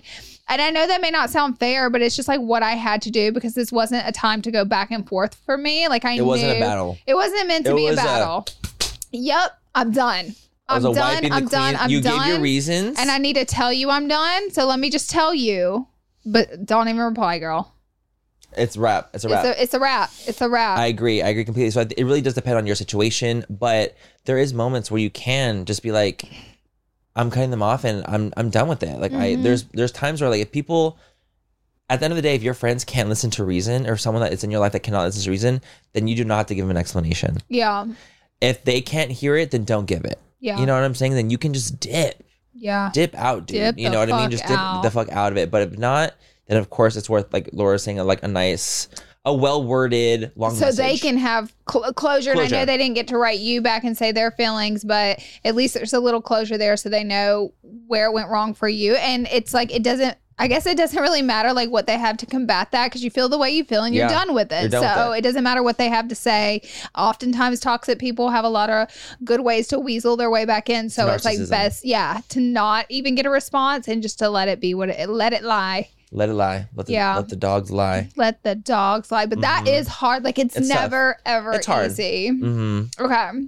And I know that may not sound fair, but it's just like what I had to do because this wasn't a time to go back and forth for me. Like I It knew wasn't a battle. It wasn't meant to It be a was a- battle. Yep, I'm done. It I'm was a done. wiping the I'm done. clean- I'm you done. gave your reasons. And I need to tell you I'm done. So let me just tell you, but don't even reply, girl. It's a wrap. It's a wrap. It's a, it's a wrap. It's a wrap. I agree. I agree completely. So it really does depend on your situation, but there is moments where you can just be like, I'm cutting them off and I'm I'm done with it. Like I Mm-hmm. there's there's times where like if people at the end of the day, if your friends can't listen to reason or someone that is in your life that cannot listen to reason, then you do not have to give them an explanation. yeah. If they can't hear it, then don't give it. Yeah. You know what I'm saying? Then you can just dip. Yeah. Dip out, dude. Dip you the know what I mean? fuck Just dip out. the fuck out of it. But if not, then of course it's worth, like Laura's saying, like a nice, a well worded long So message. they can have cl- closure. And I Closure. know they didn't get to write you back and say their feelings, but at least there's a little closure there so they know where it went wrong for you. And it's like, it doesn't, I guess it doesn't really matter like what they have to combat that because you feel the way you feel and you're Yeah, done with it. you're done so with it. it doesn't matter what they have to say. Oftentimes toxic people have a lot of good ways to weasel their way back in. So it's like Narcissism. best, yeah, to not even get a response and just to let it be what it, let it lie. Let it lie. Let the, Yeah. let the dogs lie. Let the dogs lie. But that is hard. Like it's, It's tough. never, ever It's hard. easy. Mm-hmm. Okay.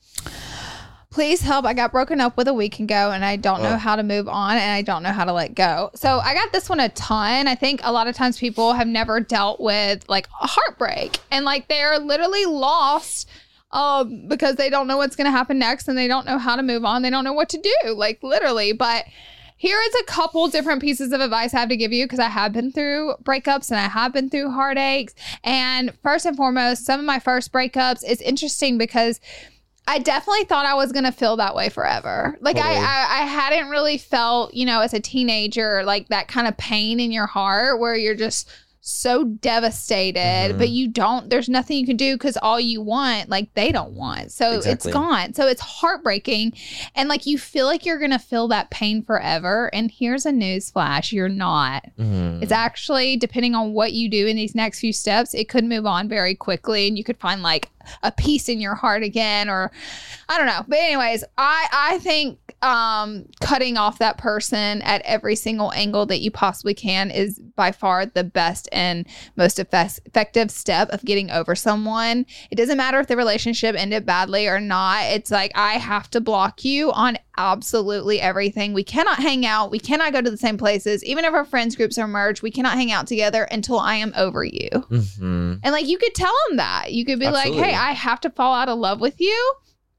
Please help. I got broken up with a week ago and I don't know Oh. how to move on and I don't know how to let go. So I got this one a ton. I think a lot of times people have never dealt with like a heartbreak and like they're literally lost um, because they don't know what's going to happen next and they don't know how to move on. They don't know what to do, like literally. But here is a couple different pieces of advice I have to give you because I have been through breakups and I have been through heartaches. And first and foremost, some of my first breakups, it's interesting because I definitely thought I was going to feel that way forever. Like Totally. I, I, I hadn't really felt, you know, as a teenager, like that kind of pain in your heart where you're just so devastated, Mhm. but you don't, there's nothing you can do because all you want, like they don't want. So Exactly. it's gone. So it's heartbreaking. And like you feel like you're going to feel that pain forever. And here's a news flash. You're not. Mm-hmm. It's actually, depending on what you do in these next few steps, it could move on very quickly and you could find like a peace in your heart again, or I don't know. But anyways, I, I think um, cutting off that person at every single angle that you possibly can is by far the best and most effect- effective step of getting over someone. It doesn't matter if the relationship ended badly or not. It's like, I have to block you on absolutely everything. We cannot hang out. We cannot go to the same places. Even if our friends groups are merged, we cannot hang out together until I am over you. Mm-hmm. And like you could tell them that. You could be Absolutely. like, hey, I have to fall out of love with you.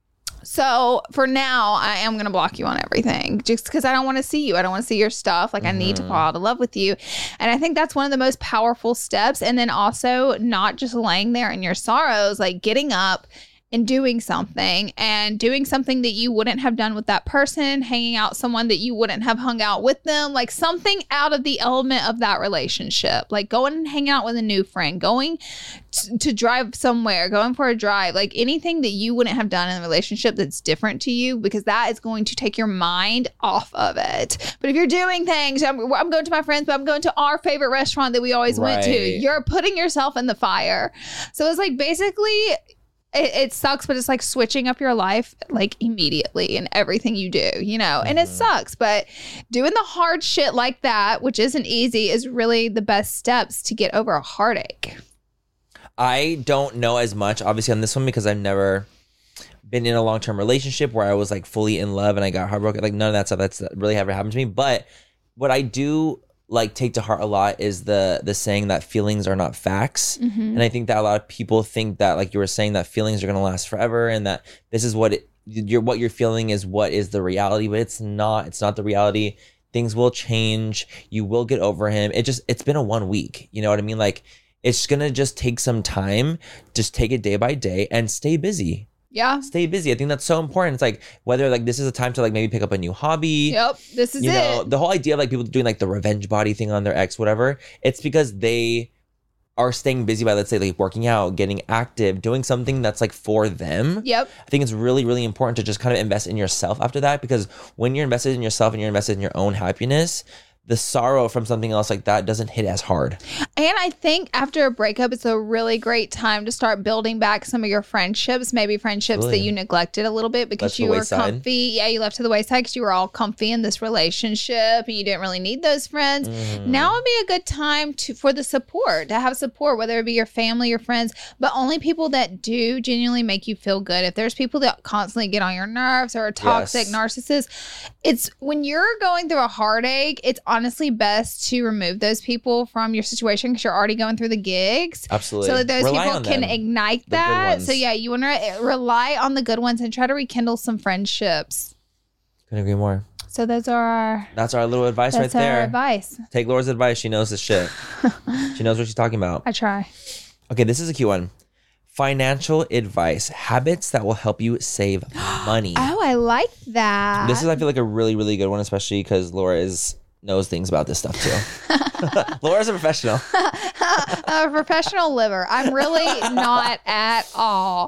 So for now, I am going to block you on everything just because I don't want to see you. I don't want to see your stuff. Like I need to Mhm. fall out of love with you. And I think that's one of the most powerful steps. And then also not just laying there in your sorrows, like getting up and doing something and doing something that you wouldn't have done with that person, hanging out someone that you wouldn't have hung out with them, like something out of the element of that relationship, like going and hanging out with a new friend, going t- to drive somewhere, going for a drive, like anything that you wouldn't have done in a relationship that's different to you, because that is going to take your mind off of it. But if you're doing things, I'm, I'm going to my friends, but I'm going to our favorite restaurant that we always went to, Right. you're putting yourself in the fire. So it's like basically it, it sucks, but it's like switching up your life like immediately in everything you do, you know, and it sucks, but doing the hard shit like that, which isn't easy, is really the best steps to get over a heartache. I don't know as much, obviously, on this one because I've never been in a long-term relationship where I was like fully in love and I got heartbroken. Like none of that stuff that's really ever happened to me. But what I do like take to heart a lot is the the saying that feelings are not facts. Mm-hmm. And I think that a lot of people think that, like you were saying, that feelings are going to last forever and that this is what it, you're, what you're feeling is what is the reality, but it's not. It's not the reality. Things will change. You will get over him. It just, it's been a one week. You know what I mean? Like it's going to just take some time. Just take it day by day and stay busy. Yeah. Stay busy. I think that's so important. It's like whether like this is a time to like maybe pick up a new hobby. Yep. This is You know, it. the whole idea of like people doing like the revenge body thing on their ex, whatever, it's because they are staying busy by, let's say, like working out, getting active, doing something that's like for them. Yep. I think it's really, really important to just kind of invest in yourself after that, because when you're invested in yourself and you're invested in your own happiness, the sorrow from something else like that doesn't hit as hard. And I think after a breakup, it's a really great time to start building back some of your friendships, maybe friendships Really? that you neglected a little bit because Left to you the were wayside. comfy. Yeah, you left to the wayside because you were all comfy in this relationship and you didn't really need those friends. Mm. Now would be a good time to for the support, to have support, whether it be your family, your friends, but only people that do genuinely make you feel good. If there's people that constantly get on your nerves or are toxic Yes. narcissists, it's when you're going through a heartache, it's honestly best to remove those people from your situation because you're already going through the gigs. Absolutely. So that those Rely people on can them. ignite The good that. ones. So yeah, you want to re- rely on the good ones and try to rekindle some friendships. Couldn't agree more. So those are our That's our little advice that's right there. our advice. Take Laura's advice. She knows this shit. She knows what she's talking about. I try. Okay, this is a cute one. Financial advice. Habits that will help you save money. Oh, I like that. This is, I feel like, a really, really good one, especially because Laura is knows things about this stuff too. Laura's a professional. a professional liver. I'm really not at all.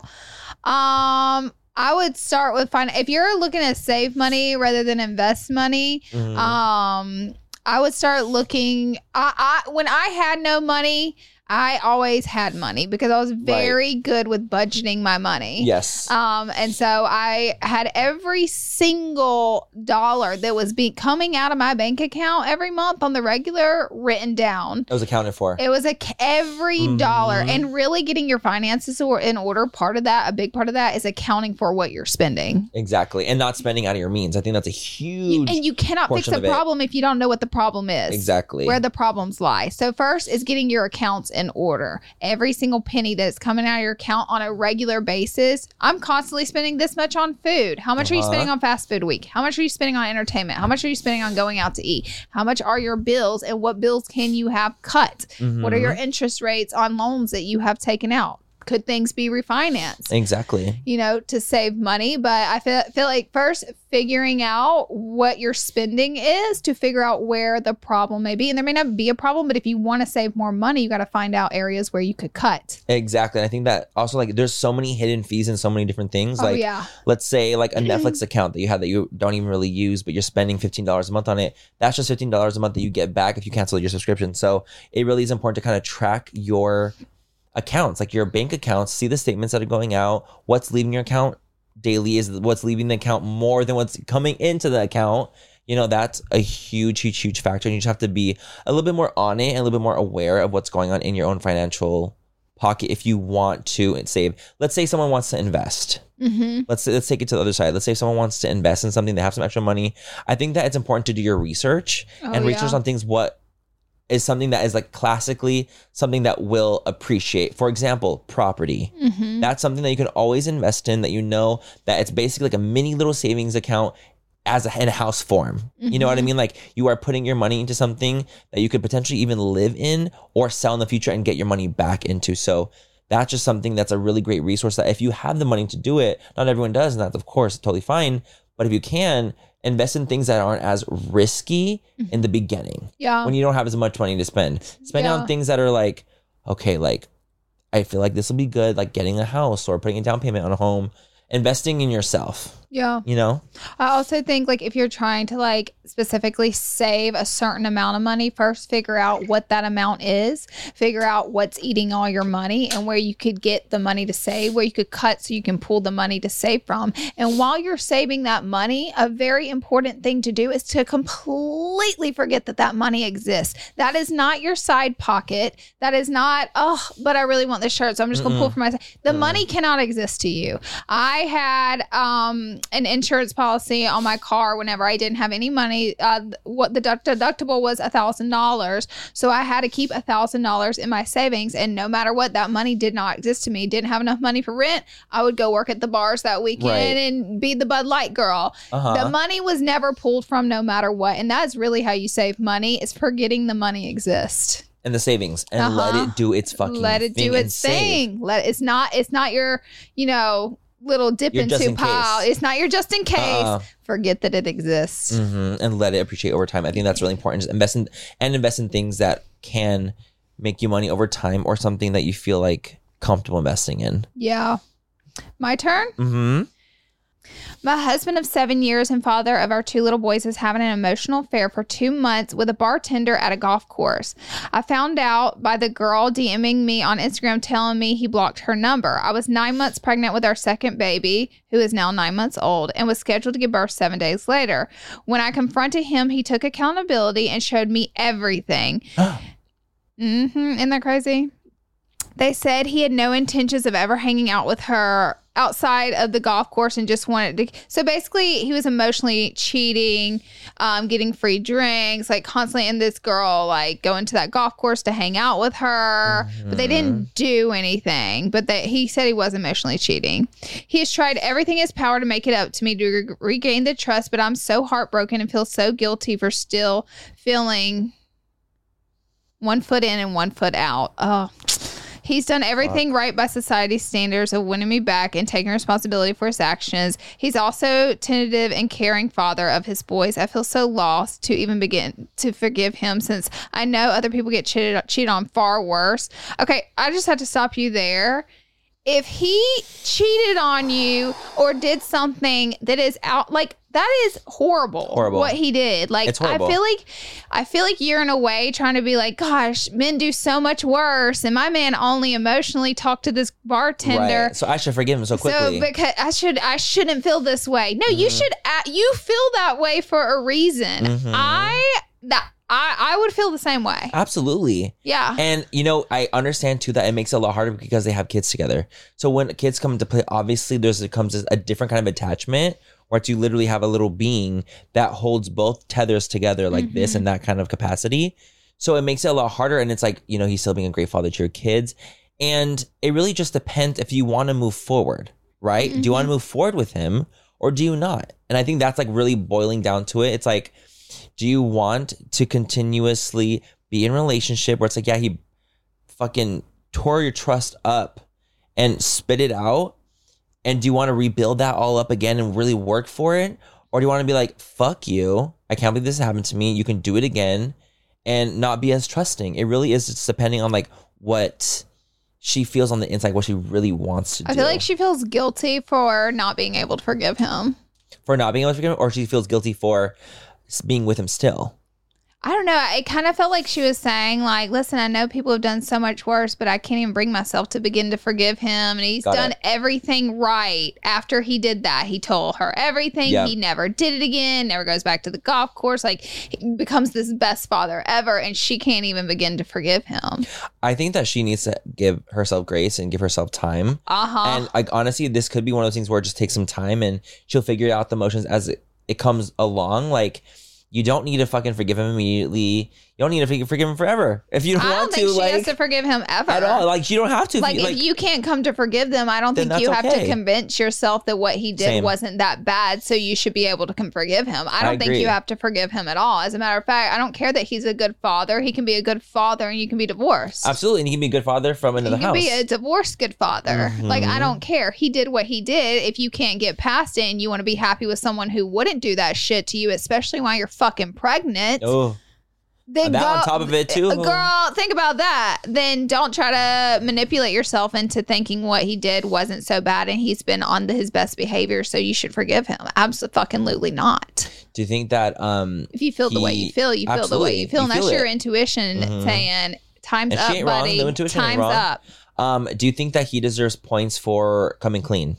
Um, I would start with find if you're looking to save money rather than invest money. Mhm. Um, I would start looking. I, I when I had no money, I always had money because I was very good with budgeting my money. Yes. Um, and so I had every single dollar that was be coming out of my bank account every month on the regular written down. It was accounted for. It was a every Mhm. dollar, and really getting your finances or- in order. Part of that, a big part of that, is accounting for what you're spending. Exactly. And not spending out of your means. I think that's a huge And you cannot fix portion a of it. problem if you don't know what the problem is. Exactly. Where the problems lie. So first is getting your accounts in order. Every single penny that's coming out of your account on a regular basis. I'm constantly spending this much on food. How much are you Uh-huh. spending on fast food week? How much are you spending on entertainment? How much are you spending on going out to eat? How much are your bills and what bills can you have cut? What are your Mhm. interest rates on loans that you have taken out? Could things be refinanced? Exactly. You know, to save money. But I feel, feel like first figuring out what your spending is to figure out where the problem may be. And there may not be a problem, but if you want to save more money, you got to find out areas where you could cut. Exactly. And I think that also, like, there's so many hidden fees and so many different things. Oh, Like, yeah. let's say like a Netflix account that you have that you don't even really use, but you're spending fifteen dollars a month on it. That's just fifteen dollars a month that you get back if you cancel your subscription. So it really is important to kind of track your accounts, like your bank accounts, see the statements that are going out, what's leaving your account daily is what's leaving the account more than what's coming into the account. You know, that's a huge, huge, huge factor. And you just have to be a little bit more on it and a little bit more aware of what's going on in your own financial pocket if you want to save. Let's say someone wants to invest. Mm-hmm. Let's let's take it to the other side. Let's say someone wants to invest in something, they have some extra money. I think that it's important to do your research Oh, and research yeah. on things what is something that is like classically something that will appreciate. For example, property. Mm-hmm. That's something that you can always invest in, that you know that it's basically like a mini little savings account as a, in a house form. You know what I Mhm. mean? Like you are putting your money into something that you could potentially even live in or sell in the future and get your money back into. So that's just something that's a really great resource that if you have the money to do it, not everyone does, and that's of course totally fine. But if you can, invest in things that aren't as risky in the beginning Yeah. when you don't have as much money to spend. Spend it Yeah. on things that are like, okay, like I feel like this will be good, like getting a house or putting a down payment on a home, investing in yourself, Yeah. you know? I also think like if you're trying to like specifically save a certain amount of money, first figure out what that amount is, figure out what's eating all your money and where you could get the money to save, where you could cut so you can pull the money to save from. And while you're saving that money, a very important thing to do is to completely forget that that money exists. That is not your side pocket. That is not, oh, but I really want this shirt, so I'm just going to pull Mm-mm. for myself. The Mm. money cannot exist to you. I had um, an insurance policy on my car whenever I didn't have any money. Uh, what the deduct- deductible was a thousand dollars, so I had to keep a thousand dollars in my savings. And no matter what, that money did not exist to me. Didn't have enough money for rent. I would go work at the bars that weekend Right. and be the Bud Light girl. Uh-huh. The money was never pulled from, no matter what. And that's really how you save money: is forgetting the money exists. And the savings, and let Uh-huh. it do its fucking Let it thing do and its save. thing. Let it's not it's not your, you know, little dip Your just into in pile. case. It's not your just in case. Uh-uh. Forget that it exists. Mhm. And let it appreciate over time. I think that's really important. Just invest in and invest in things that can make you money over time, or something that you feel like comfortable investing in. Yeah. My turn. Mm-hmm. My husband of seven years and father of our two little boys is having an emotional affair for two months with a bartender at a golf course. I found out by the girl DMing me on Instagram telling me he blocked her number. I was nine months pregnant with our second baby, who is now nine months old, and was scheduled to give birth seven days later. When I confronted him, he took accountability and showed me everything. mm-hmm. Isn't that crazy? They said he had no intentions of ever hanging out with her outside of the golf course and just wanted to. So basically, he was emotionally cheating, um, getting free drinks, like constantly in this girl, like going to that golf course to hang out with her. Mm-hmm. But they didn't do anything. But they, he said he was emotionally cheating. He has tried everything in his power to make it up to me to re- regain the trust. But I'm so heartbroken and feel so guilty for still feeling one foot in and one foot out. Oh, he's done everything right by society's standards of winning me back and taking responsibility for his actions. He's also tentative and caring father of his boys. I feel so lost to even begin to forgive him since I know other people get cheated, cheated on far worse. Okay, I just have to stop you there. If he cheated on you or did something that is out, like, that is horrible. Horrible. What he did. Like, it's horrible. I feel like, I feel like you're in a way trying to be like, gosh, men do so much worse. And my man only emotionally talked to this bartender. Right. So I should forgive him so quickly. So because I should, I shouldn't feel this way. No, mm-hmm. you should, you feel that way for a reason. Mm-hmm. I, that, I, I would feel the same way. Absolutely. Yeah. And, you know, I understand, too, that it makes it a lot harder because they have kids together. So when kids come into play, obviously there's it comes a different kind of attachment where you literally have a little being that holds both tethers together like mm-hmm. this in that kind of capacity. So it makes it a lot harder. And it's like, you know, he's still being a great father to your kids. And it really just depends if you want to move forward, right? Mm-hmm. Do you want to move forward with him or do you not? And I think that's like really boiling down to it. It's like, do you want to continuously be in a relationship where it's like, yeah, he fucking tore your trust up and spit it out? And do you want to rebuild that all up again and really work for it? Or do you want to be like, fuck you, I can't believe this happened to me. You can do it again and not be as trusting. It really is just depending on like what she feels on the inside, what she really wants to do. I feel like she feels guilty for not being able to forgive him. For not being able to forgive him? Or she feels guilty for being with him still. I don't know. It kind of felt like she was saying, like, listen, I know people have done so much worse, but I can't even bring myself to begin to forgive him. And he's Got done it. everything right after he did that. He told her everything. Yep. He never did it again, never goes back to the golf course. Like, he becomes this best father ever, and she can't even begin to forgive him. I think that she needs to give herself grace and give herself time. Uh-huh. And, like, honestly, this could be one of those things where it just takes some time, and she'll figure out the motions as it, it comes along. Like, you don't need to fucking forgive him immediately. You don't need to forgive him forever. If you don't I want don't think to, she like, has to forgive him ever at all. Like, you don't have to. Like, if you, if you can't come to forgive them, I don't think you have okay. to convince yourself that what he did Same. wasn't that bad, so you should be able to come forgive him. I don't I think agree. you have to forgive him at all. As a matter of fact, I don't care that he's a good father. He can be a good father, and you can be divorced. Absolutely, and he can be a good father from another he can house. be a divorced good father. Mm-hmm. Like, I don't care. He did what he did. If you can't get past it, and you want to be happy with someone who wouldn't do that shit to you, especially while you're fucking pregnant. Oh. Then that go, on top of it too. Girl, think about that. Then don't try to manipulate yourself into thinking what he did wasn't so bad and he's been on the, his best behavior, so you should forgive him. Absolutely not. Do you think that um if you feel he, the way you feel, you feel the way you feel, you and that's feel your it. intuition mm-hmm. saying time's and up, she ain't buddy. Wrong. No intuition time's ain't wrong. up. Um, do you think that he deserves points for coming clean?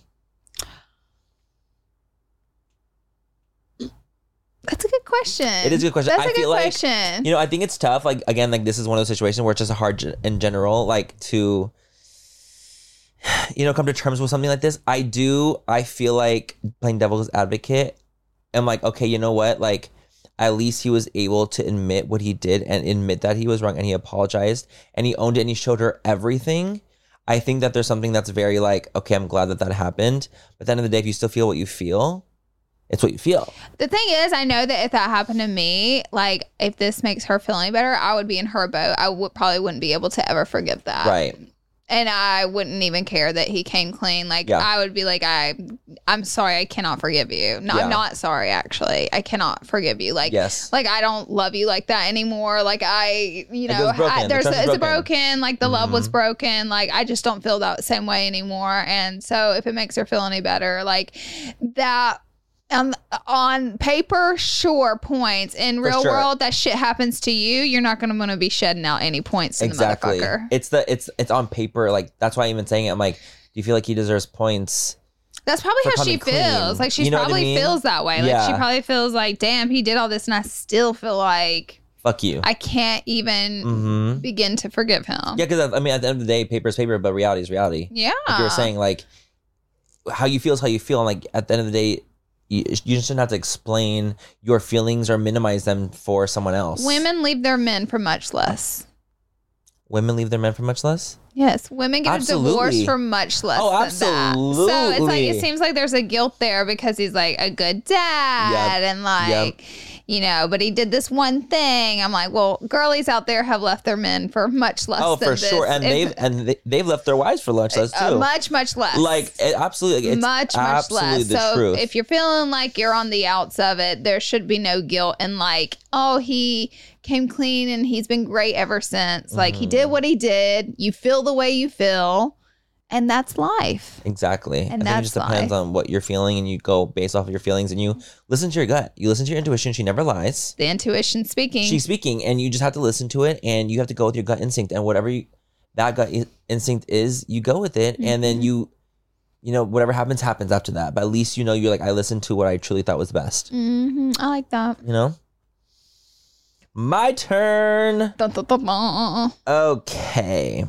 That's a good question. It is a good question. That's I a feel good like, question. You know, I think it's tough. Like, again, like this is one of those situations where it's just hard in general, like to, you know, come to terms with something like this. I do. I feel like playing devil's advocate. I'm like, okay, you know what? Like, at least he was able to admit what he did and admit that he was wrong, and he apologized and he owned it and he showed her everything. I think that there's something that's very like, okay, I'm glad that that happened. But at the end of the day, if you still feel what you feel, it's what you feel. The thing is, I know that if that happened to me, like if this makes her feel any better, I would be in her boat. I would probably wouldn't be able to ever forgive that. Right. And I wouldn't even care that he came clean. Like, Yeah. I would be like, I, I'm sorry. I cannot forgive you. No, Yeah. I'm not sorry, actually. I cannot forgive you. Like, Yes. like I don't love you like that anymore. Like, I, you Like, it know, was broken. I, The there's trust a, is it's broken. broken. Like, the love was broken. Like, I just don't feel that same way anymore. And so if it makes her feel any better, like that, Um, on paper, sure, points. In real sure. world, that shit happens to you. You're not going to want to be shedding out any points in Exactly. the motherfucker. It's the it's it's on paper. Like that's why I'm even saying it. I'm like, do you feel like he deserves points? That's probably for how she coming feels. clean. Like she You know what I probably mean? feels that way. Like she Yeah. probably feels like, damn, he did all this, and I still feel like Fuck you. I can't even Mm-hmm. begin to forgive him. Yeah, because I mean, at the end of the day, paper is paper, but reality is reality. Yeah. Like you were saying, like how you feel is how you feel, and like at the end of the day, you, you shouldn't have to explain your feelings or minimize them for someone else. Women leave their men for much less. Women leave their men for much less. Yes, women get Absolutely. a divorce for much less Oh, than that. So it's like absolutely. it seems like there's a guilt there because he's like a good dad Yep. and like Yep. you know, but he did this one thing. I'm like, well, girlies out there have left their men for much less. Oh, than for this. sure, and If- they've and they, they've left their wives for much less too. uh, much much less. Like it, absolutely, it's much much absolutely less. the So truth. if you're feeling like you're on the outs of it, there should be no guilt and like, oh, he came clean and he's been great ever since. Like he Mm-hmm. did what he did. You feel the way you feel, and that's life. Exactly. And I think it that's just depends life. on what you're feeling, and you go based off of your feelings, and you listen to your gut. You listen to your intuition. She never lies. The intuition speaking. She's speaking, and you just have to listen to it, and you have to go with your gut instinct, and whatever you, that gut i- instinct is, you go with it, and Mm-hmm. then you, you know, whatever happens happens after that. But at least you know you're like, I listened to what I truly thought was best. hmm I like that. You know. My turn. Dun, dun, dun, dun. Okay.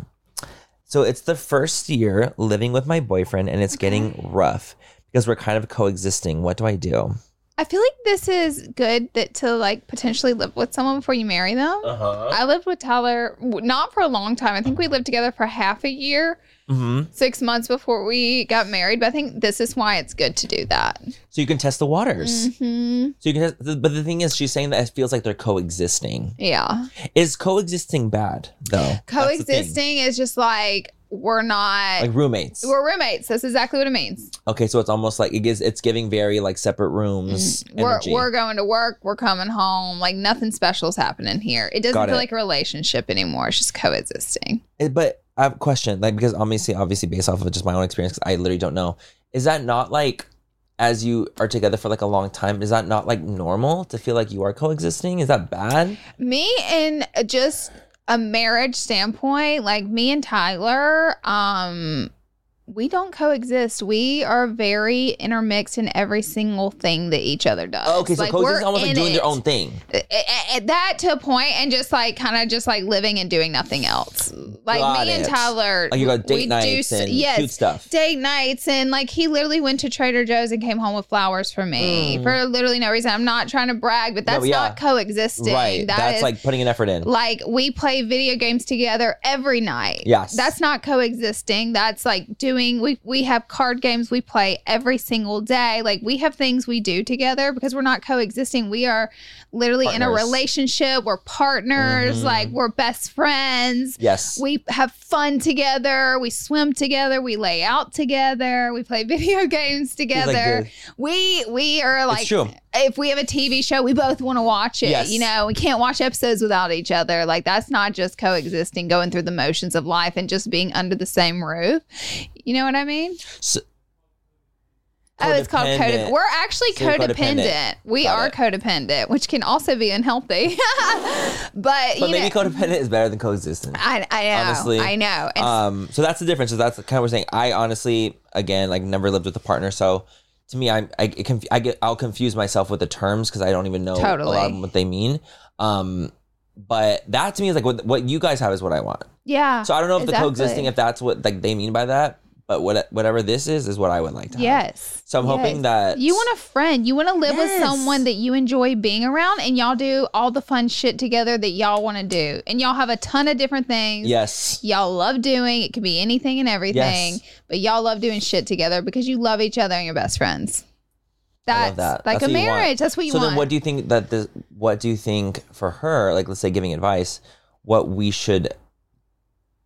So it's the first year living with my boyfriend, and it's getting rough because we're kind of coexisting. What do I do? I feel like this is good that to like potentially live with someone before you marry them. Uh-huh. I lived with Tyler w- not for a long time. I think we lived together for half a year, Mm-hmm. six months before we got married. But I think this is why it's good to do that. So you can test the waters. hmm So you can, test, but the thing is, she's saying that it feels like they're coexisting. Yeah. Is coexisting bad though? That's the thing. Coexisting is just like we're not, like roommates. we're roommates. That's exactly what it means. Okay, so it's almost like it gives. It's giving very like separate rooms. We're, energy. we're going to work. We're coming home. Like nothing special is happening here. It doesn't Got feel it. like a relationship anymore. It's just coexisting. Eh, But I have a question, like because obviously, obviously, based off of just my own experience, because I literally don't know. Is that not like, as you are together for like a long time, is that not like normal to feel like you are coexisting? Is that bad? Me in just a marriage standpoint, like me and Tyler, um, we don't coexist. We are very intermixed in every single thing that each other does. Oh, okay, so Like, coexisting we're is almost like in doing their it. own thing. A- a- a- that to a point, and just like kind of just like living and doing nothing else. Like Got me and it. Tyler, Like you go we date do nights s- and yes, cute stuff. date nights, and like he literally went to Trader Joe's and came home with flowers for me for literally no reason. I'm not trying to brag, but that's Mm. yeah. not coexisting. Right, That that's is- like putting an effort in. like we play video games together every night. Yes. That's not coexisting. That's like doing we we have card games we play every single day. Like we have things we do together because we're not coexisting. We are literally in a Partners. relationship. We're partners, Mhm. like we're best friends. Yes. We have fun together. We swim together. We lay out together. We play video games together. the- we we are like true. if we have a T V show, we both want to watch it. Yes. You know, we can't watch episodes without each other. Like that's not just coexisting, going through the motions of life and just being under the same roof. You know what I mean? So- Oh, it's called Codependent. codependent. We're actually So you're codependent. codependent. We Got are it. codependent, which can also be unhealthy. but But you maybe know, codependent is better than coexistent. I, I know. honestly. I know. And Um, so that's the difference. So that's kind of what we're saying. I honestly, again, like never lived with a partner. So to me, I I, it conf- I get I'll confuse myself with the terms because I don't even know Totally. a lot of them what they mean. Um, but that to me is like what what you guys have is what I want. yeah. So I don't know if exactly. the coexisting, if that's what like they mean by that. But what whatever this is, is what I would like to have. Yes. So I'm hoping Yes. that You want a friend. You want to live with Yes. someone that you enjoy being around, and y'all do all the fun shit together that y'all want to do. And y'all have a ton of different things. Yes. Y'all love doing. It could be anything and everything. Yes. But y'all love doing shit together because you love each other and you're best friends. I That's love that. like That's a what you want. marriage. That's what you so want. then what do you think that this what do you think for her, like let's say giving advice, what we should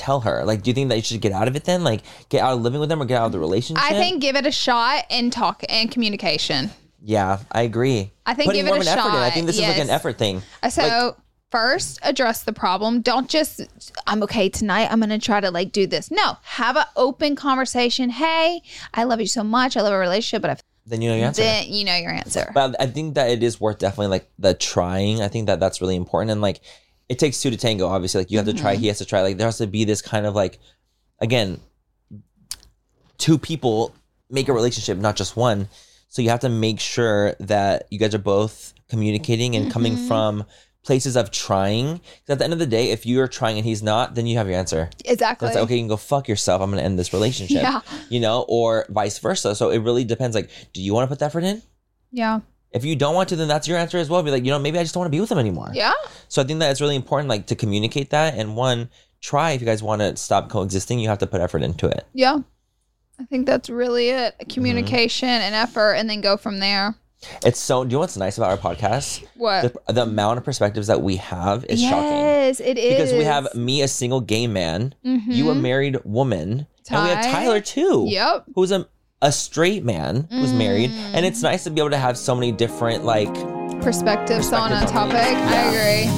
tell her? Like, do you think that you should get out of it then? Like, get out of living with them or get out of the relationship? I think give it a shot and talk and communication. Yeah, I agree. I think Putting give it more a of an effort shot. in. I think this yes. is like an effort thing. So like, first, address the problem. Don't just, I'm okay tonight. I'm going to try to like do this. No, have an open conversation. Hey, I love you so much. I love our relationship, but I've then you know your answer. Then you know your answer. But I think that it is worth definitely like the trying. I think that that's really important. And like, it takes two to tango, obviously. Like, you have mm-hmm. to try, he has to try. Like, there has to be this kind of like, again, two people make a relationship, not just one. So you have to make sure that you guys are both communicating and mm-hmm. coming from places of trying. Because at the end of the day, if you're trying and he's not, then you have your answer. Exactly. It's like, okay, you can go fuck yourself. I'm going to end this relationship. Yeah. You know, or vice versa. So it really depends. Like, do you want to put that effort in? Yeah. If you don't want to, then that's your answer as well. Be like, you know, maybe I just don't want to be with him anymore. Yeah. So I think that it's really important, like, to communicate that. And one, try if you guys want to stop coexisting, you have to put effort into it. Yeah. I think that's really it. Communication mm-hmm. and effort, and then go from there. It's so, do you know what's nice about our podcast? What? The, the amount of perspectives that we have is yes, shocking. Yes, it is. Because we have me, a single gay man, mm-hmm. you, a married woman, Ty. and we have Tyler, too. Yep. Who's a a straight man who's mm. married, and it's nice to be able to have so many different like perspectives, perspectives on a topic. Yeah. I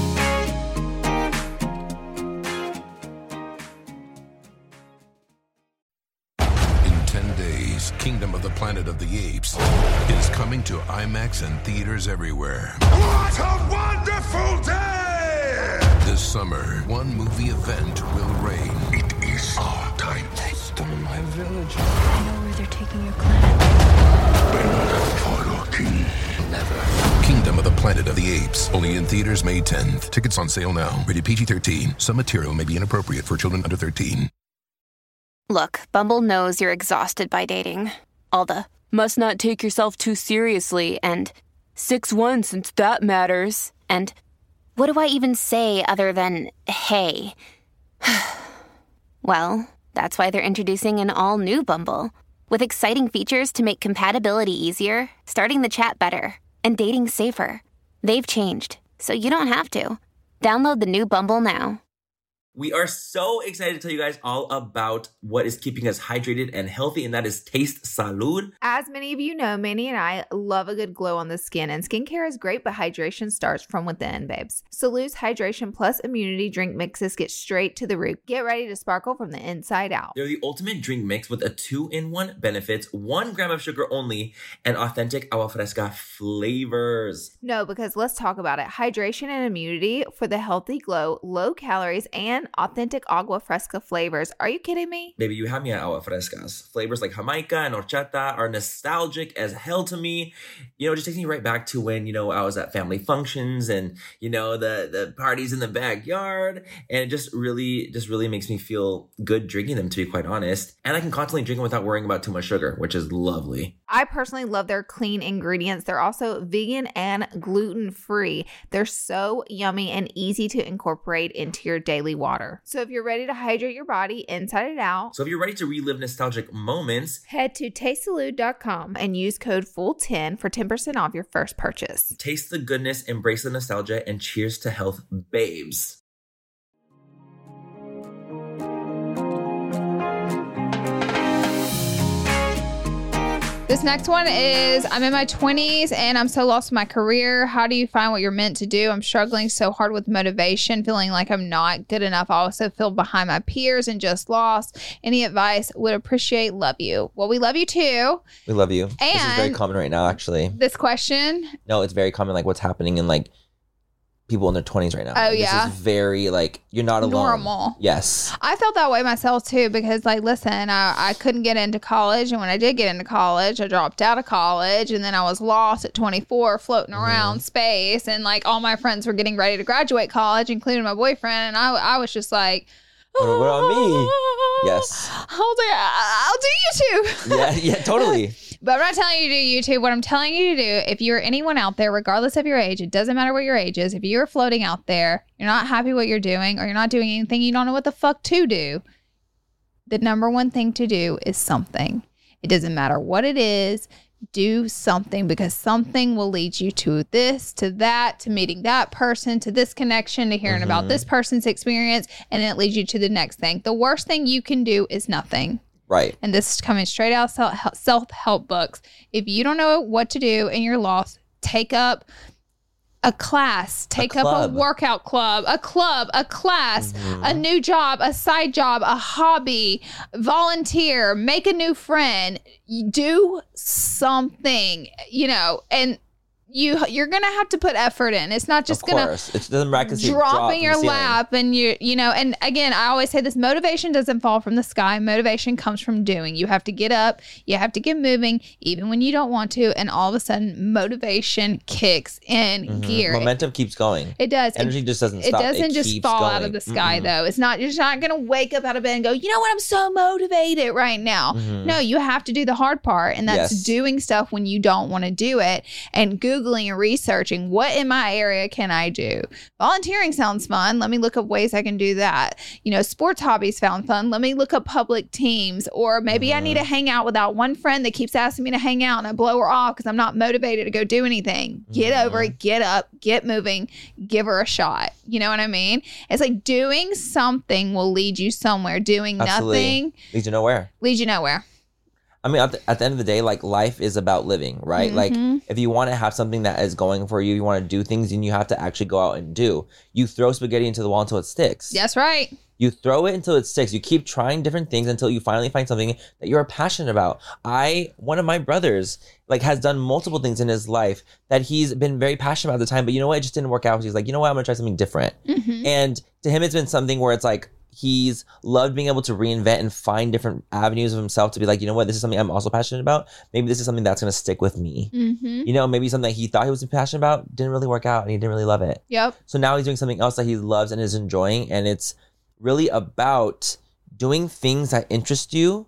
agree. In ten days, Kingdom of the Planet of the Apes is coming to IMAX and theaters everywhere. What a wonderful day! This summer, one movie event will reign. It is our time. They stole my village. I know where they're taking your clan. For your king. Never. Kingdom of the Planet of the Apes. Only in theaters May tenth. Tickets on sale now. Rated P G thirteen. Some material may be inappropriate for children under thirteen. Look, Bumble knows you're exhausted by dating. All the must not take yourself too seriously and six one since that matters. And what do I even say other than hey? Well, that's why they're introducing an all-new Bumble. With exciting features to make compatibility easier, starting the chat better, and dating safer. They've changed, so you don't have to. Download the new Bumble now. We are so excited to tell you guys all about what is keeping us hydrated and healthy, and that is Taste Salud. As many of you know, Manny and I love a good glow on the skin, and skincare is great, but hydration starts from within, babes. Salud's Hydration Plus Immunity Drink Mixes get straight to the root. Get ready to sparkle from the inside out. They're the ultimate drink mix with a two-in-one benefits, one gram of sugar only, and authentic agua fresca flavors. No, because let's talk about it. Hydration and immunity for the healthy glow, low calories, and authentic agua fresca flavors. Are you kidding me? Baby, you have me at agua frescas. Flavors like Jamaica and horchata are nostalgic as hell to me. You know, it just takes me right back to when, you know, I was at family functions and, you know, the, the parties in the backyard. And it just really, just really makes me feel good drinking them, to be quite honest. And I can constantly drink them without worrying about too much sugar, which is lovely. I personally love their clean ingredients. They're also vegan and gluten-free. They're so yummy and easy to incorporate into your daily water. So if you're ready to hydrate your body inside and out, so if you're ready to relive nostalgic moments, head to taste salud dot com and use code F U L ten for ten percent off your first purchase. Taste the goodness, embrace the nostalgia, and cheers to health, babes. This next one is, I'm in my twenties and I'm so lost in my career. How do you find what you're meant to do? I'm struggling so hard with motivation, feeling like I'm not good enough. I also feel behind my peers and just lost. Any advice? Would appreciate. Love you. Well, we love you too. We love you. And this is very common right now, actually. This question? No, it's very common, like what's happening in like people in their twenties right now. Oh, this yeah. This is very, like, you're not alone. Normal. Yes. I felt that way myself, too, because, like, listen, I, I couldn't get into college. And when I did get into college, I dropped out of college. And then I was lost at twenty-four, floating around mm. space. And, like, all my friends were getting ready to graduate college, including my boyfriend. And I, I was just like, oh, what about me? Yes. I'll do, I'll do YouTube. Yeah, yeah, totally. But I'm not telling you to do YouTube. What I'm telling you to do, if you're anyone out there, regardless of your age, it doesn't matter what your age is. If you're floating out there, you're not happy what you're doing, or you're not doing anything, you don't know what the fuck to do. The number one thing to do is something. It doesn't matter what it is. do something, because something will lead you to this, to that, to meeting that person, to this connection, to hearing mm-hmm. about this person's experience, and then it leads you to the next thing. The worst thing you can do is nothing. Right. And this is coming straight out of self-help books. If you don't know what to do and you're lost, take up a class, take a up a workout club, a club, a class, mm-hmm. a new job, a side job, a hobby, volunteer, make a new friend, do something, you know, and you, you're going to have to put effort in. It's not just going to it doesn't miraculously drop, drop in your lap and you, you know, and again, I always say this, motivation doesn't fall from the sky. Motivation comes from doing. You have to get up, you have to get moving, even when you don't want to. And all of a sudden motivation kicks in mm-hmm. gear. Momentum it, keeps going. It does. Energy it, just doesn't it stop. Doesn't it just fall going. out of the sky mm-hmm. though. It's not, you're just not going to wake up out of bed and go, you know what? I'm so motivated right now. Mm-hmm. No, you have to do the hard part. And that's yes. doing stuff when you don't want to do it, and Googling and researching. What in my area can I do? Volunteering sounds fun. Let me look up ways I can do that. You know, sports hobbies sound fun. Let me look up public teams. Or maybe mm-hmm. I need to hang out with that one friend that keeps asking me to hang out and I blow her off because I'm not motivated to go do anything. Get mm-hmm. over it. Get up. Get moving. Give her a shot. You know what I mean? It's like doing something will lead you somewhere. Doing Absolutely. nothing leads you nowhere. Leads you nowhere. I mean, at the, at the end of the day, like, life is about living, right? Mm-hmm. Like, if you want to have something that is going for you, you want to do things, then you have to actually go out and do. You throw spaghetti into the wall until it sticks. That's right. You throw it until it sticks. You keep trying different things until you finally find something that you're passionate about. I, one of my brothers, like, has done multiple things in his life that he's been very passionate about at the time, but you know what? It just didn't work out. He's like, you know what? I'm going to try something different. Mm-hmm. And to him, it's been something where it's like, he's loved being able to reinvent and find different avenues of himself to be like, you know what, this is something I'm also passionate about. Maybe this is something that's going to stick with me. Mm-hmm. You know, maybe something he thought he was passionate about didn't really work out and he didn't really love it. Yep. So now he's doing something else that he loves and is enjoying. And it's really about doing things that interest you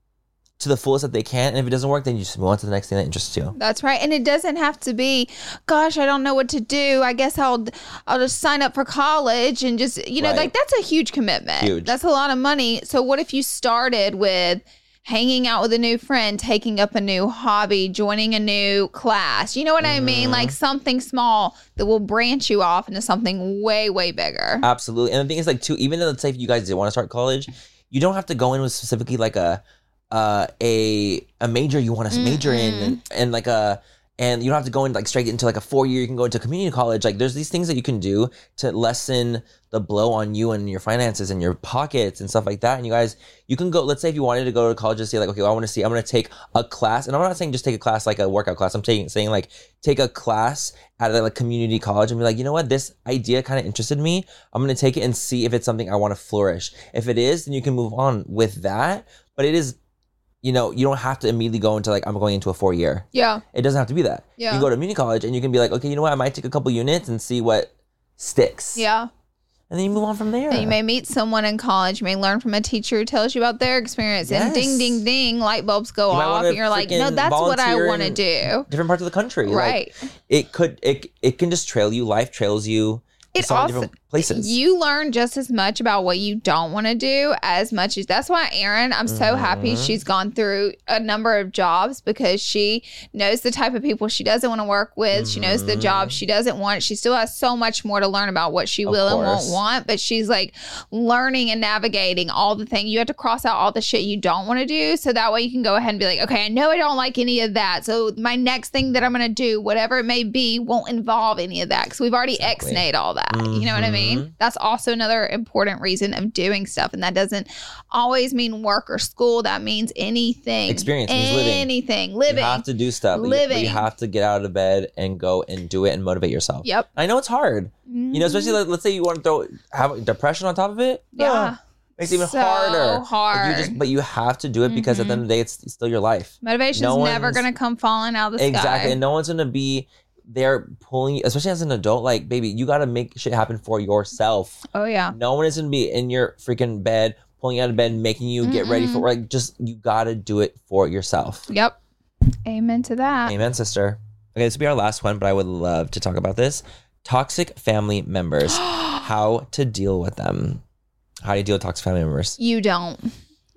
to the fullest that they can. And if it doesn't work, then you just move on to the next thing that interests you. That's right. And it doesn't have to be, gosh, I don't know what to do. I guess I'll I'll just sign up for college and just, you know, right. like that's a huge commitment. Huge. That's a lot of money. So what if you started with hanging out with a new friend, taking up a new hobby, joining a new class? You know what mm-hmm. I mean? Like something small that will branch you off into something way, way bigger. Absolutely. And the thing is, like, too, even though, let's say if you guys did want to start college, you don't have to go in with specifically like a Uh, a a major you want to mm-hmm. major in, and, and like a and you don't have to go in like straight into like a four year. You can go into community college. Like, there's these things that you can do to lessen the blow on you and your finances and your pockets and stuff like that. And you guys, you can go. Let's say if you wanted to go to college and say like, okay, well, I want to see. I'm going to take a class, and I'm not saying just take a class like a workout class. I'm taking saying like take a class at a like community college and be like, you know what, this idea kind of interested me. I'm going to take it and see if it's something I want to flourish. If it is, then you can move on with that. But it is. You know, you don't have to immediately go into like, I'm going into a four year. Yeah. It doesn't have to be that. Yeah. You can go to community college and you can be like, okay, you know what? I might take a couple units and see what sticks. Yeah. And then you move on from there. And you may meet someone in college. You may learn from a teacher who tells you about their experience. Yes. And ding, ding, ding, light bulbs go you off. And you're like, no, that's what I want to do. Different parts of the country. Right. Like, it could, it, it can just trail you. Life trails you. It also, different places. You learn just as much about what you don't want to do as much as, that's why Erin, I'm so mm-hmm. happy she's gone through a number of jobs, because she knows the type of people she doesn't want to work with. Mm-hmm. She knows the jobs she doesn't want. She still has so much more to learn about what she of will course. and won't want, but she's like learning and navigating all the things. You have to cross out all the shit you don't want to do. So that way you can go ahead and be like, okay, I know I don't like any of that. So my next thing that I'm going to do, whatever it may be, won't involve any of that. Because we've already exactly. ex-nayed all that. Mm-hmm. You know what I mean? That's also another important reason of doing stuff. And that doesn't always mean work or school. That means anything. Experience means living. Anything. Living. You have to do stuff. Living. You, you have to get out of bed and go and do it and motivate yourself. Yep. I know it's hard. Mm-hmm. You know, especially like, let's say you want to throw have depression on top of it. Yeah. Oh, makes it even so harder. hard. You just, but you have to do it because mm-hmm. at the end of the day, it's still your life. Motivation's no never going to come falling out of the exactly, sky. Exactly. And no one's going to be there pulling you, especially as an adult. Like, baby, you got to make shit happen for yourself. Oh, yeah. No one is going to be in your freaking bed, pulling you out of bed, making you Mm-mm. get ready for, like, just, you got to do it for yourself. Yep. Amen to that. Amen, sister. Okay, this will be our last one, but I would love to talk about this. Toxic family members. How to deal with them. How do you deal with toxic family members? You don't.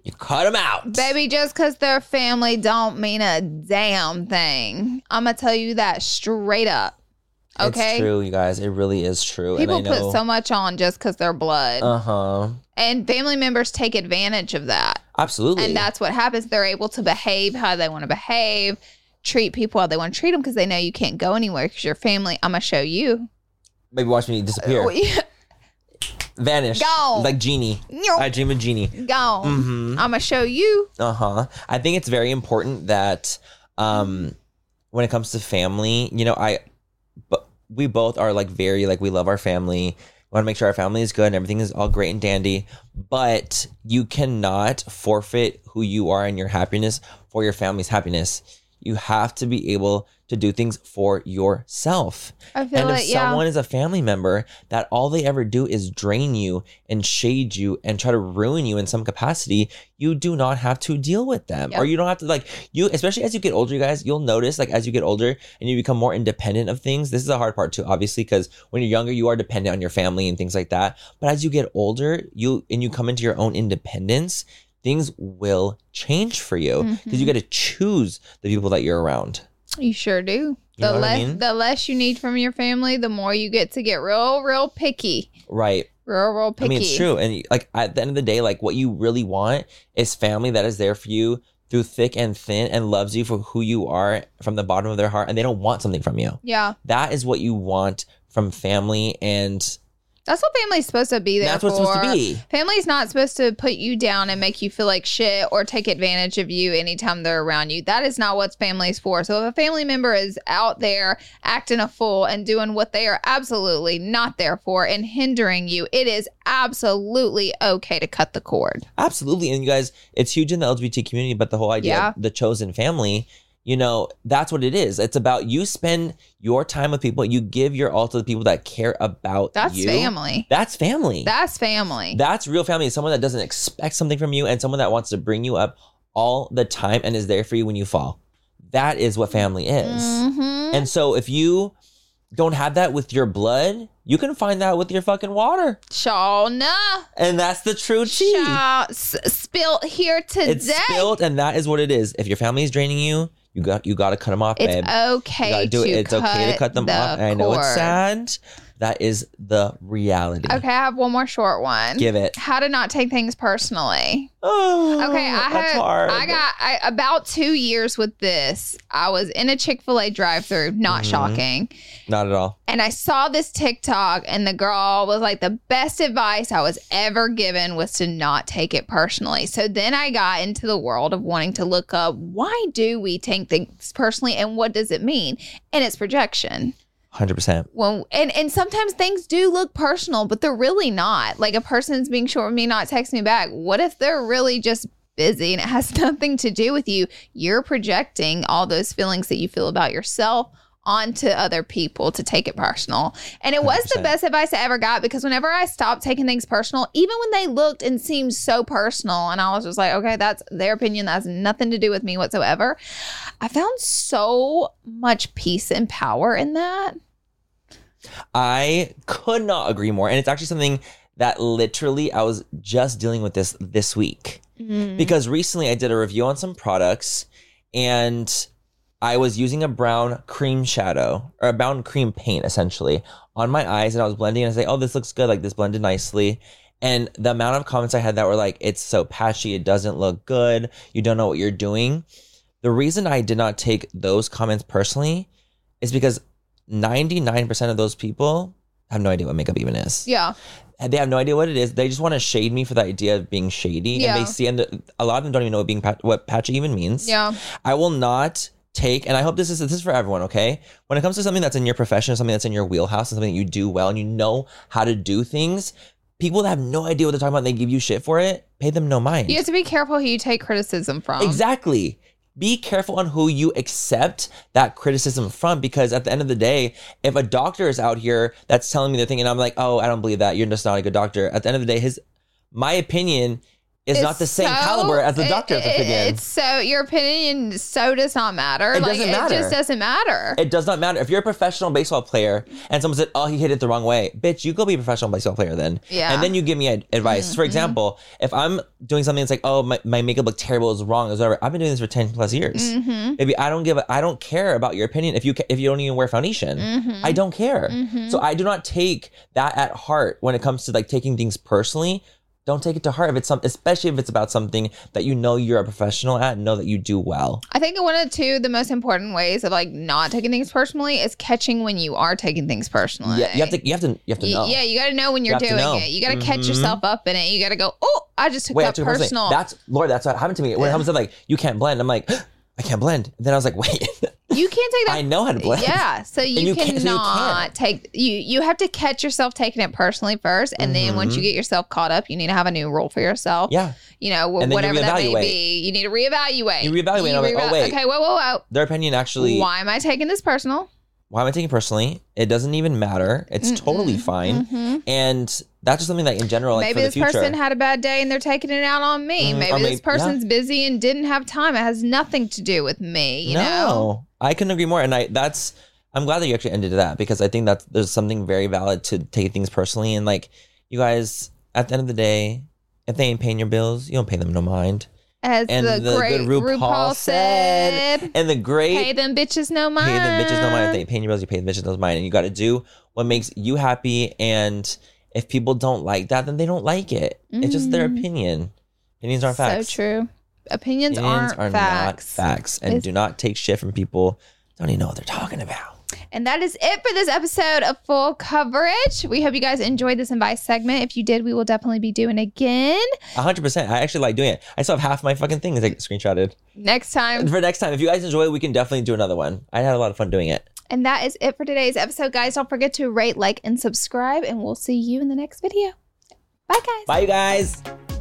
You cut them out. Baby, just because they're family don't mean a damn thing. I'm going to tell you that straight up. Okay? It's true, you guys. It really is true. People and I know, put so much on just because they're blood. Uh-huh. And family members take advantage of that. Absolutely. And that's what happens. They're able to behave how they want to behave, treat people how they want to treat them because they know you can't go anywhere because you're family. I'm going to show you. Maybe watch me disappear. Vanish. Gone. Like Genie. I dream of Genie. Gone. Mm-hmm. I'm going to show you. Uh-huh. I think it's very important that um, when it comes to family, you know, I, but we both are like very, like we love our family. We want to make sure our family is good and everything is all great and dandy. But you cannot forfeit who you are and your happiness for your family's happiness. You have to be able to do things for yourself. I feel and if it, yeah. someone is a family member that all they ever do is drain you and shade you and try to ruin you in some capacity, you do not have to deal with them. Yep. Or you don't have to like, you, especially as you get older, you guys, you'll notice like as you get older and you become more independent of things. This is a hard part too, obviously, because when you're younger, you are dependent on your family and things like that. But as you get older, you and you come into your own independence, things will change for you because Mm-hmm. you get to choose the people that you're around. You sure do. You The know what I less mean? the less you need from your family, the more you get to get real, real picky. Right. Real, real picky. I mean, it's true. And like at the end of the day, like what you really want is family that is there for you through thick and thin and loves you for who you are from the bottom of their heart. And they don't want something from you. Yeah. That is what you want from family. And that's what family's supposed to be there that's for. what's supposed to be. Family's not supposed to put you down and make you feel like shit or take advantage of you anytime they're around you. That is not what family's for. So if a family member is out there acting a fool and doing what they are absolutely not there for and hindering you, it is absolutely okay to cut the cord. Absolutely. And you guys, it's huge in the L G B T community, but the whole idea Yeah. of the chosen family, you know, that's what it is. It's about you spend your time with people. You give your all to the people that care about That's you. family. That's family. That's family. That's real family. Someone that doesn't expect something from you and someone that wants to bring you up all the time and is there for you when you fall. That is what family is. Mm-hmm. And so if you don't have that with your blood, you can find that with your fucking water. Shauna. And that's the true tea. Shaw, s- spilt here today. It's spilled, and that is what it is. If your family is draining you, you got you got to cut them off, It's babe. okay You gotta do to it. It's okay to cut them the off. And I know it's cord. sad. That is the reality. Okay, I have one more short one. Give it. How to not take things personally. Oh, Okay, I that's had hard. I got I, about two years with this. I was in a Chick-fil-A drive-through, not Mm-hmm. shocking. Not at all. And I saw this TikTok, and the girl was like, the best advice I was ever given was to not take it personally. So then I got into the world of wanting to look up, why do we take things personally and what does it mean? And it's projection. one hundred percent. Well, and, and sometimes things do look personal, but they're really not. Like a person's being short with me, not text me back. What if they're really just busy and it has nothing to do with you? You're projecting all those feelings that you feel about yourself onto other people to take it personal. And it was the one hundred percent. best advice I ever got, because whenever I stopped taking things personal, even when they looked and seemed so personal, and I was just like, okay, that's their opinion, that has nothing to do with me whatsoever, I found so much peace and power in that. I could not agree more. And it's actually something that literally I was just dealing with this this week. Mm. Because recently I did a review on some products and I was using a brown cream shadow or a brown cream paint essentially on my eyes, and I was blending and I say, oh, this looks good. Like this blended nicely. And the amount of comments I had that were like, it's so patchy. It doesn't look good. You don't know what you're doing. The reason I did not take those comments personally is because ninety-nine percent of those people have no idea what makeup even is. Yeah. They have no idea what it is. They just want to shade me for the idea of being shady. Yeah. And they see, and a lot of them don't even know what being pat- what patchy even means. Yeah. I will not take, and I hope this is this is for everyone, okay? When it comes to something that's in your profession, something that's in your wheelhouse, and something that you do well, and you know how to do things, people that have no idea what they're talking about and they give you shit for it, pay them no mind. You have to be careful who you take criticism from. Exactly. Be careful on who you accept that criticism from, because at the end of the day, if a doctor is out here that's telling me the thing and I'm like, oh, I don't believe that, you're just not a good doctor. At the end of the day, his, my opinion is not the same so, caliber as the doctor's it, opinion. It's so your opinion so does not matter. It like doesn't it matter. just doesn't matter. It does not matter. If you're a professional baseball player and someone said, oh, he hit it the wrong way, bitch, you go be a professional baseball player then. Yeah. And then you give me ad- advice. Mm-hmm. For example, if I'm doing something that's like, oh, my, my makeup looked terrible, it's wrong, it's whatever. I've been doing this for ten plus years. Mm-hmm. Maybe I don't give a, I don't care about your opinion if you ca- if you don't even wear foundation. Mm-hmm. I don't care. Mm-hmm. So I do not take that at heart when it comes to like taking things personally. Don't take it to heart if it's some, especially if it's about something that you know you're a professional at and know that you do well. I think one of the two the most important ways of like not taking things personally is catching when you are taking things personally. Yeah, you have to you have to you have to Y- know. Yeah, you got to know when You you're have to doing know. it. You got to catch Mhm. yourself up in it. You got to go, oh, I just took Wait, I that took it personally. personal. That's Lord, that's what happened to me. When someone said like, you can't blend, I'm like, I can't blend. Then I was like, wait, You can't take that. I know how to blend. Yeah, so you, you can't- so you cannot can't. take you. You have to catch yourself taking it personally first, and then once you get yourself caught up, you need to have a new rule for yourself. Mm-hmm. Yeah. you know, And then you whatever that may reevaluate. be. You need to reevaluate. You reevaluate, and I'm like, oh, wait. Okay, whoa, whoa, whoa. Their opinion actually, why? Why am I taking this personal? am I taking it personally? It doesn't even matter. It's totally fine. And that's just something that in general, like Maybe for the this future. person had a bad day and they're taking it out on me. Mhm, Maybe or this maybe- person's yeah. busy and didn't have time. It has nothing to do with me. You no, know. I couldn't agree more. And I that's I'm glad that you actually ended that because I think that there's something very valid to take things personally. And like you guys, at the end of the day, if they ain't paying your bills, you don't pay them no mind. As And the, the, great good RuPaul, RuPaul, said, said, and the great pay them bitches no mind. pay them bitches no mind. If they ain't paying your bills, you pay the bitches no mind. And you got to do what makes you happy. And if people don't like that, then they don't like it. It's just their opinion. Opinions aren't facts. So true. Opinions, Opinions aren't are facts. not facts. And It's- do not take shit from people who don't even know what they're talking about. And that is it for this episode of Full Coverage. We hope you guys enjoyed this advice segment. If you did, we will definitely be doing it again one hundred percent. I actually like doing it. I still have half my fucking things like screenshotted. next time. And for next time, if you guys enjoy it, we can definitely do another one. I had a lot of fun doing it. And that is it for today's episode, guys. Don't forget to rate, like, and subscribe. And we'll see you in the next video. Bye, guys. Bye, you guys.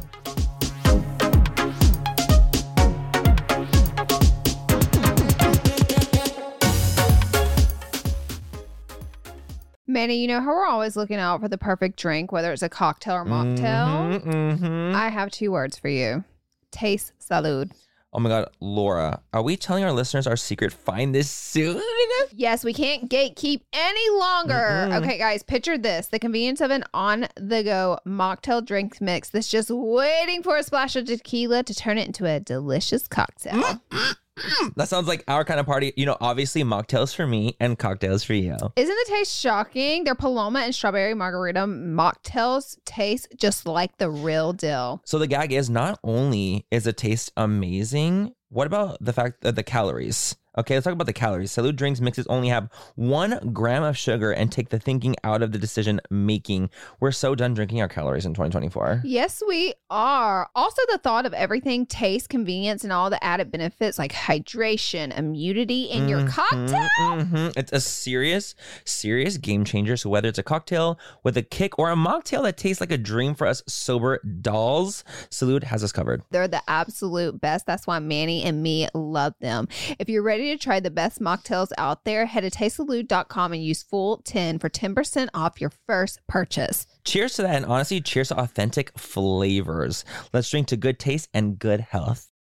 Manny, you know how we're always looking out for the perfect drink, whether it's a cocktail or mocktail? Mm-hmm. I have two words for you. Taste salud. Oh my God, Laura, are we telling our listeners our secret? Find this soon. Yes, we can't gatekeep any longer. Mm-mm. Okay, guys, picture this. The convenience of an on-the-go mocktail drink mix that's just waiting for a splash of tequila to turn it into a delicious cocktail. That sounds like our kind of party. You know, obviously mocktails for me and cocktails for you. Isn't the taste shocking? Their Paloma and Strawberry Margarita mocktails taste just like the real deal. So the gag is not only is the taste amazing, what about the fact that the calories? Okay, let's talk about the calories. Salud Drinks mixes only have one gram of sugar and take the thinking out of the decision making. We're so done drinking our calories in twenty twenty-four. Yes, we are. Also, the thought of everything taste, convenience, and all the added benefits like hydration, immunity in your Mhm, cocktail. mhm. It's a serious, serious game changer. So whether it's a cocktail with a kick or a mocktail that tastes like a dream for us sober dolls, Salud has us covered. They're the absolute best. That's why Manny and me love them. If you're ready to try the best mocktails out there, head to taste salud dot com and use full ten for ten percent off your first purchase. Cheers to that. And honestly, cheers to authentic flavors. Let's drink to good taste and good health.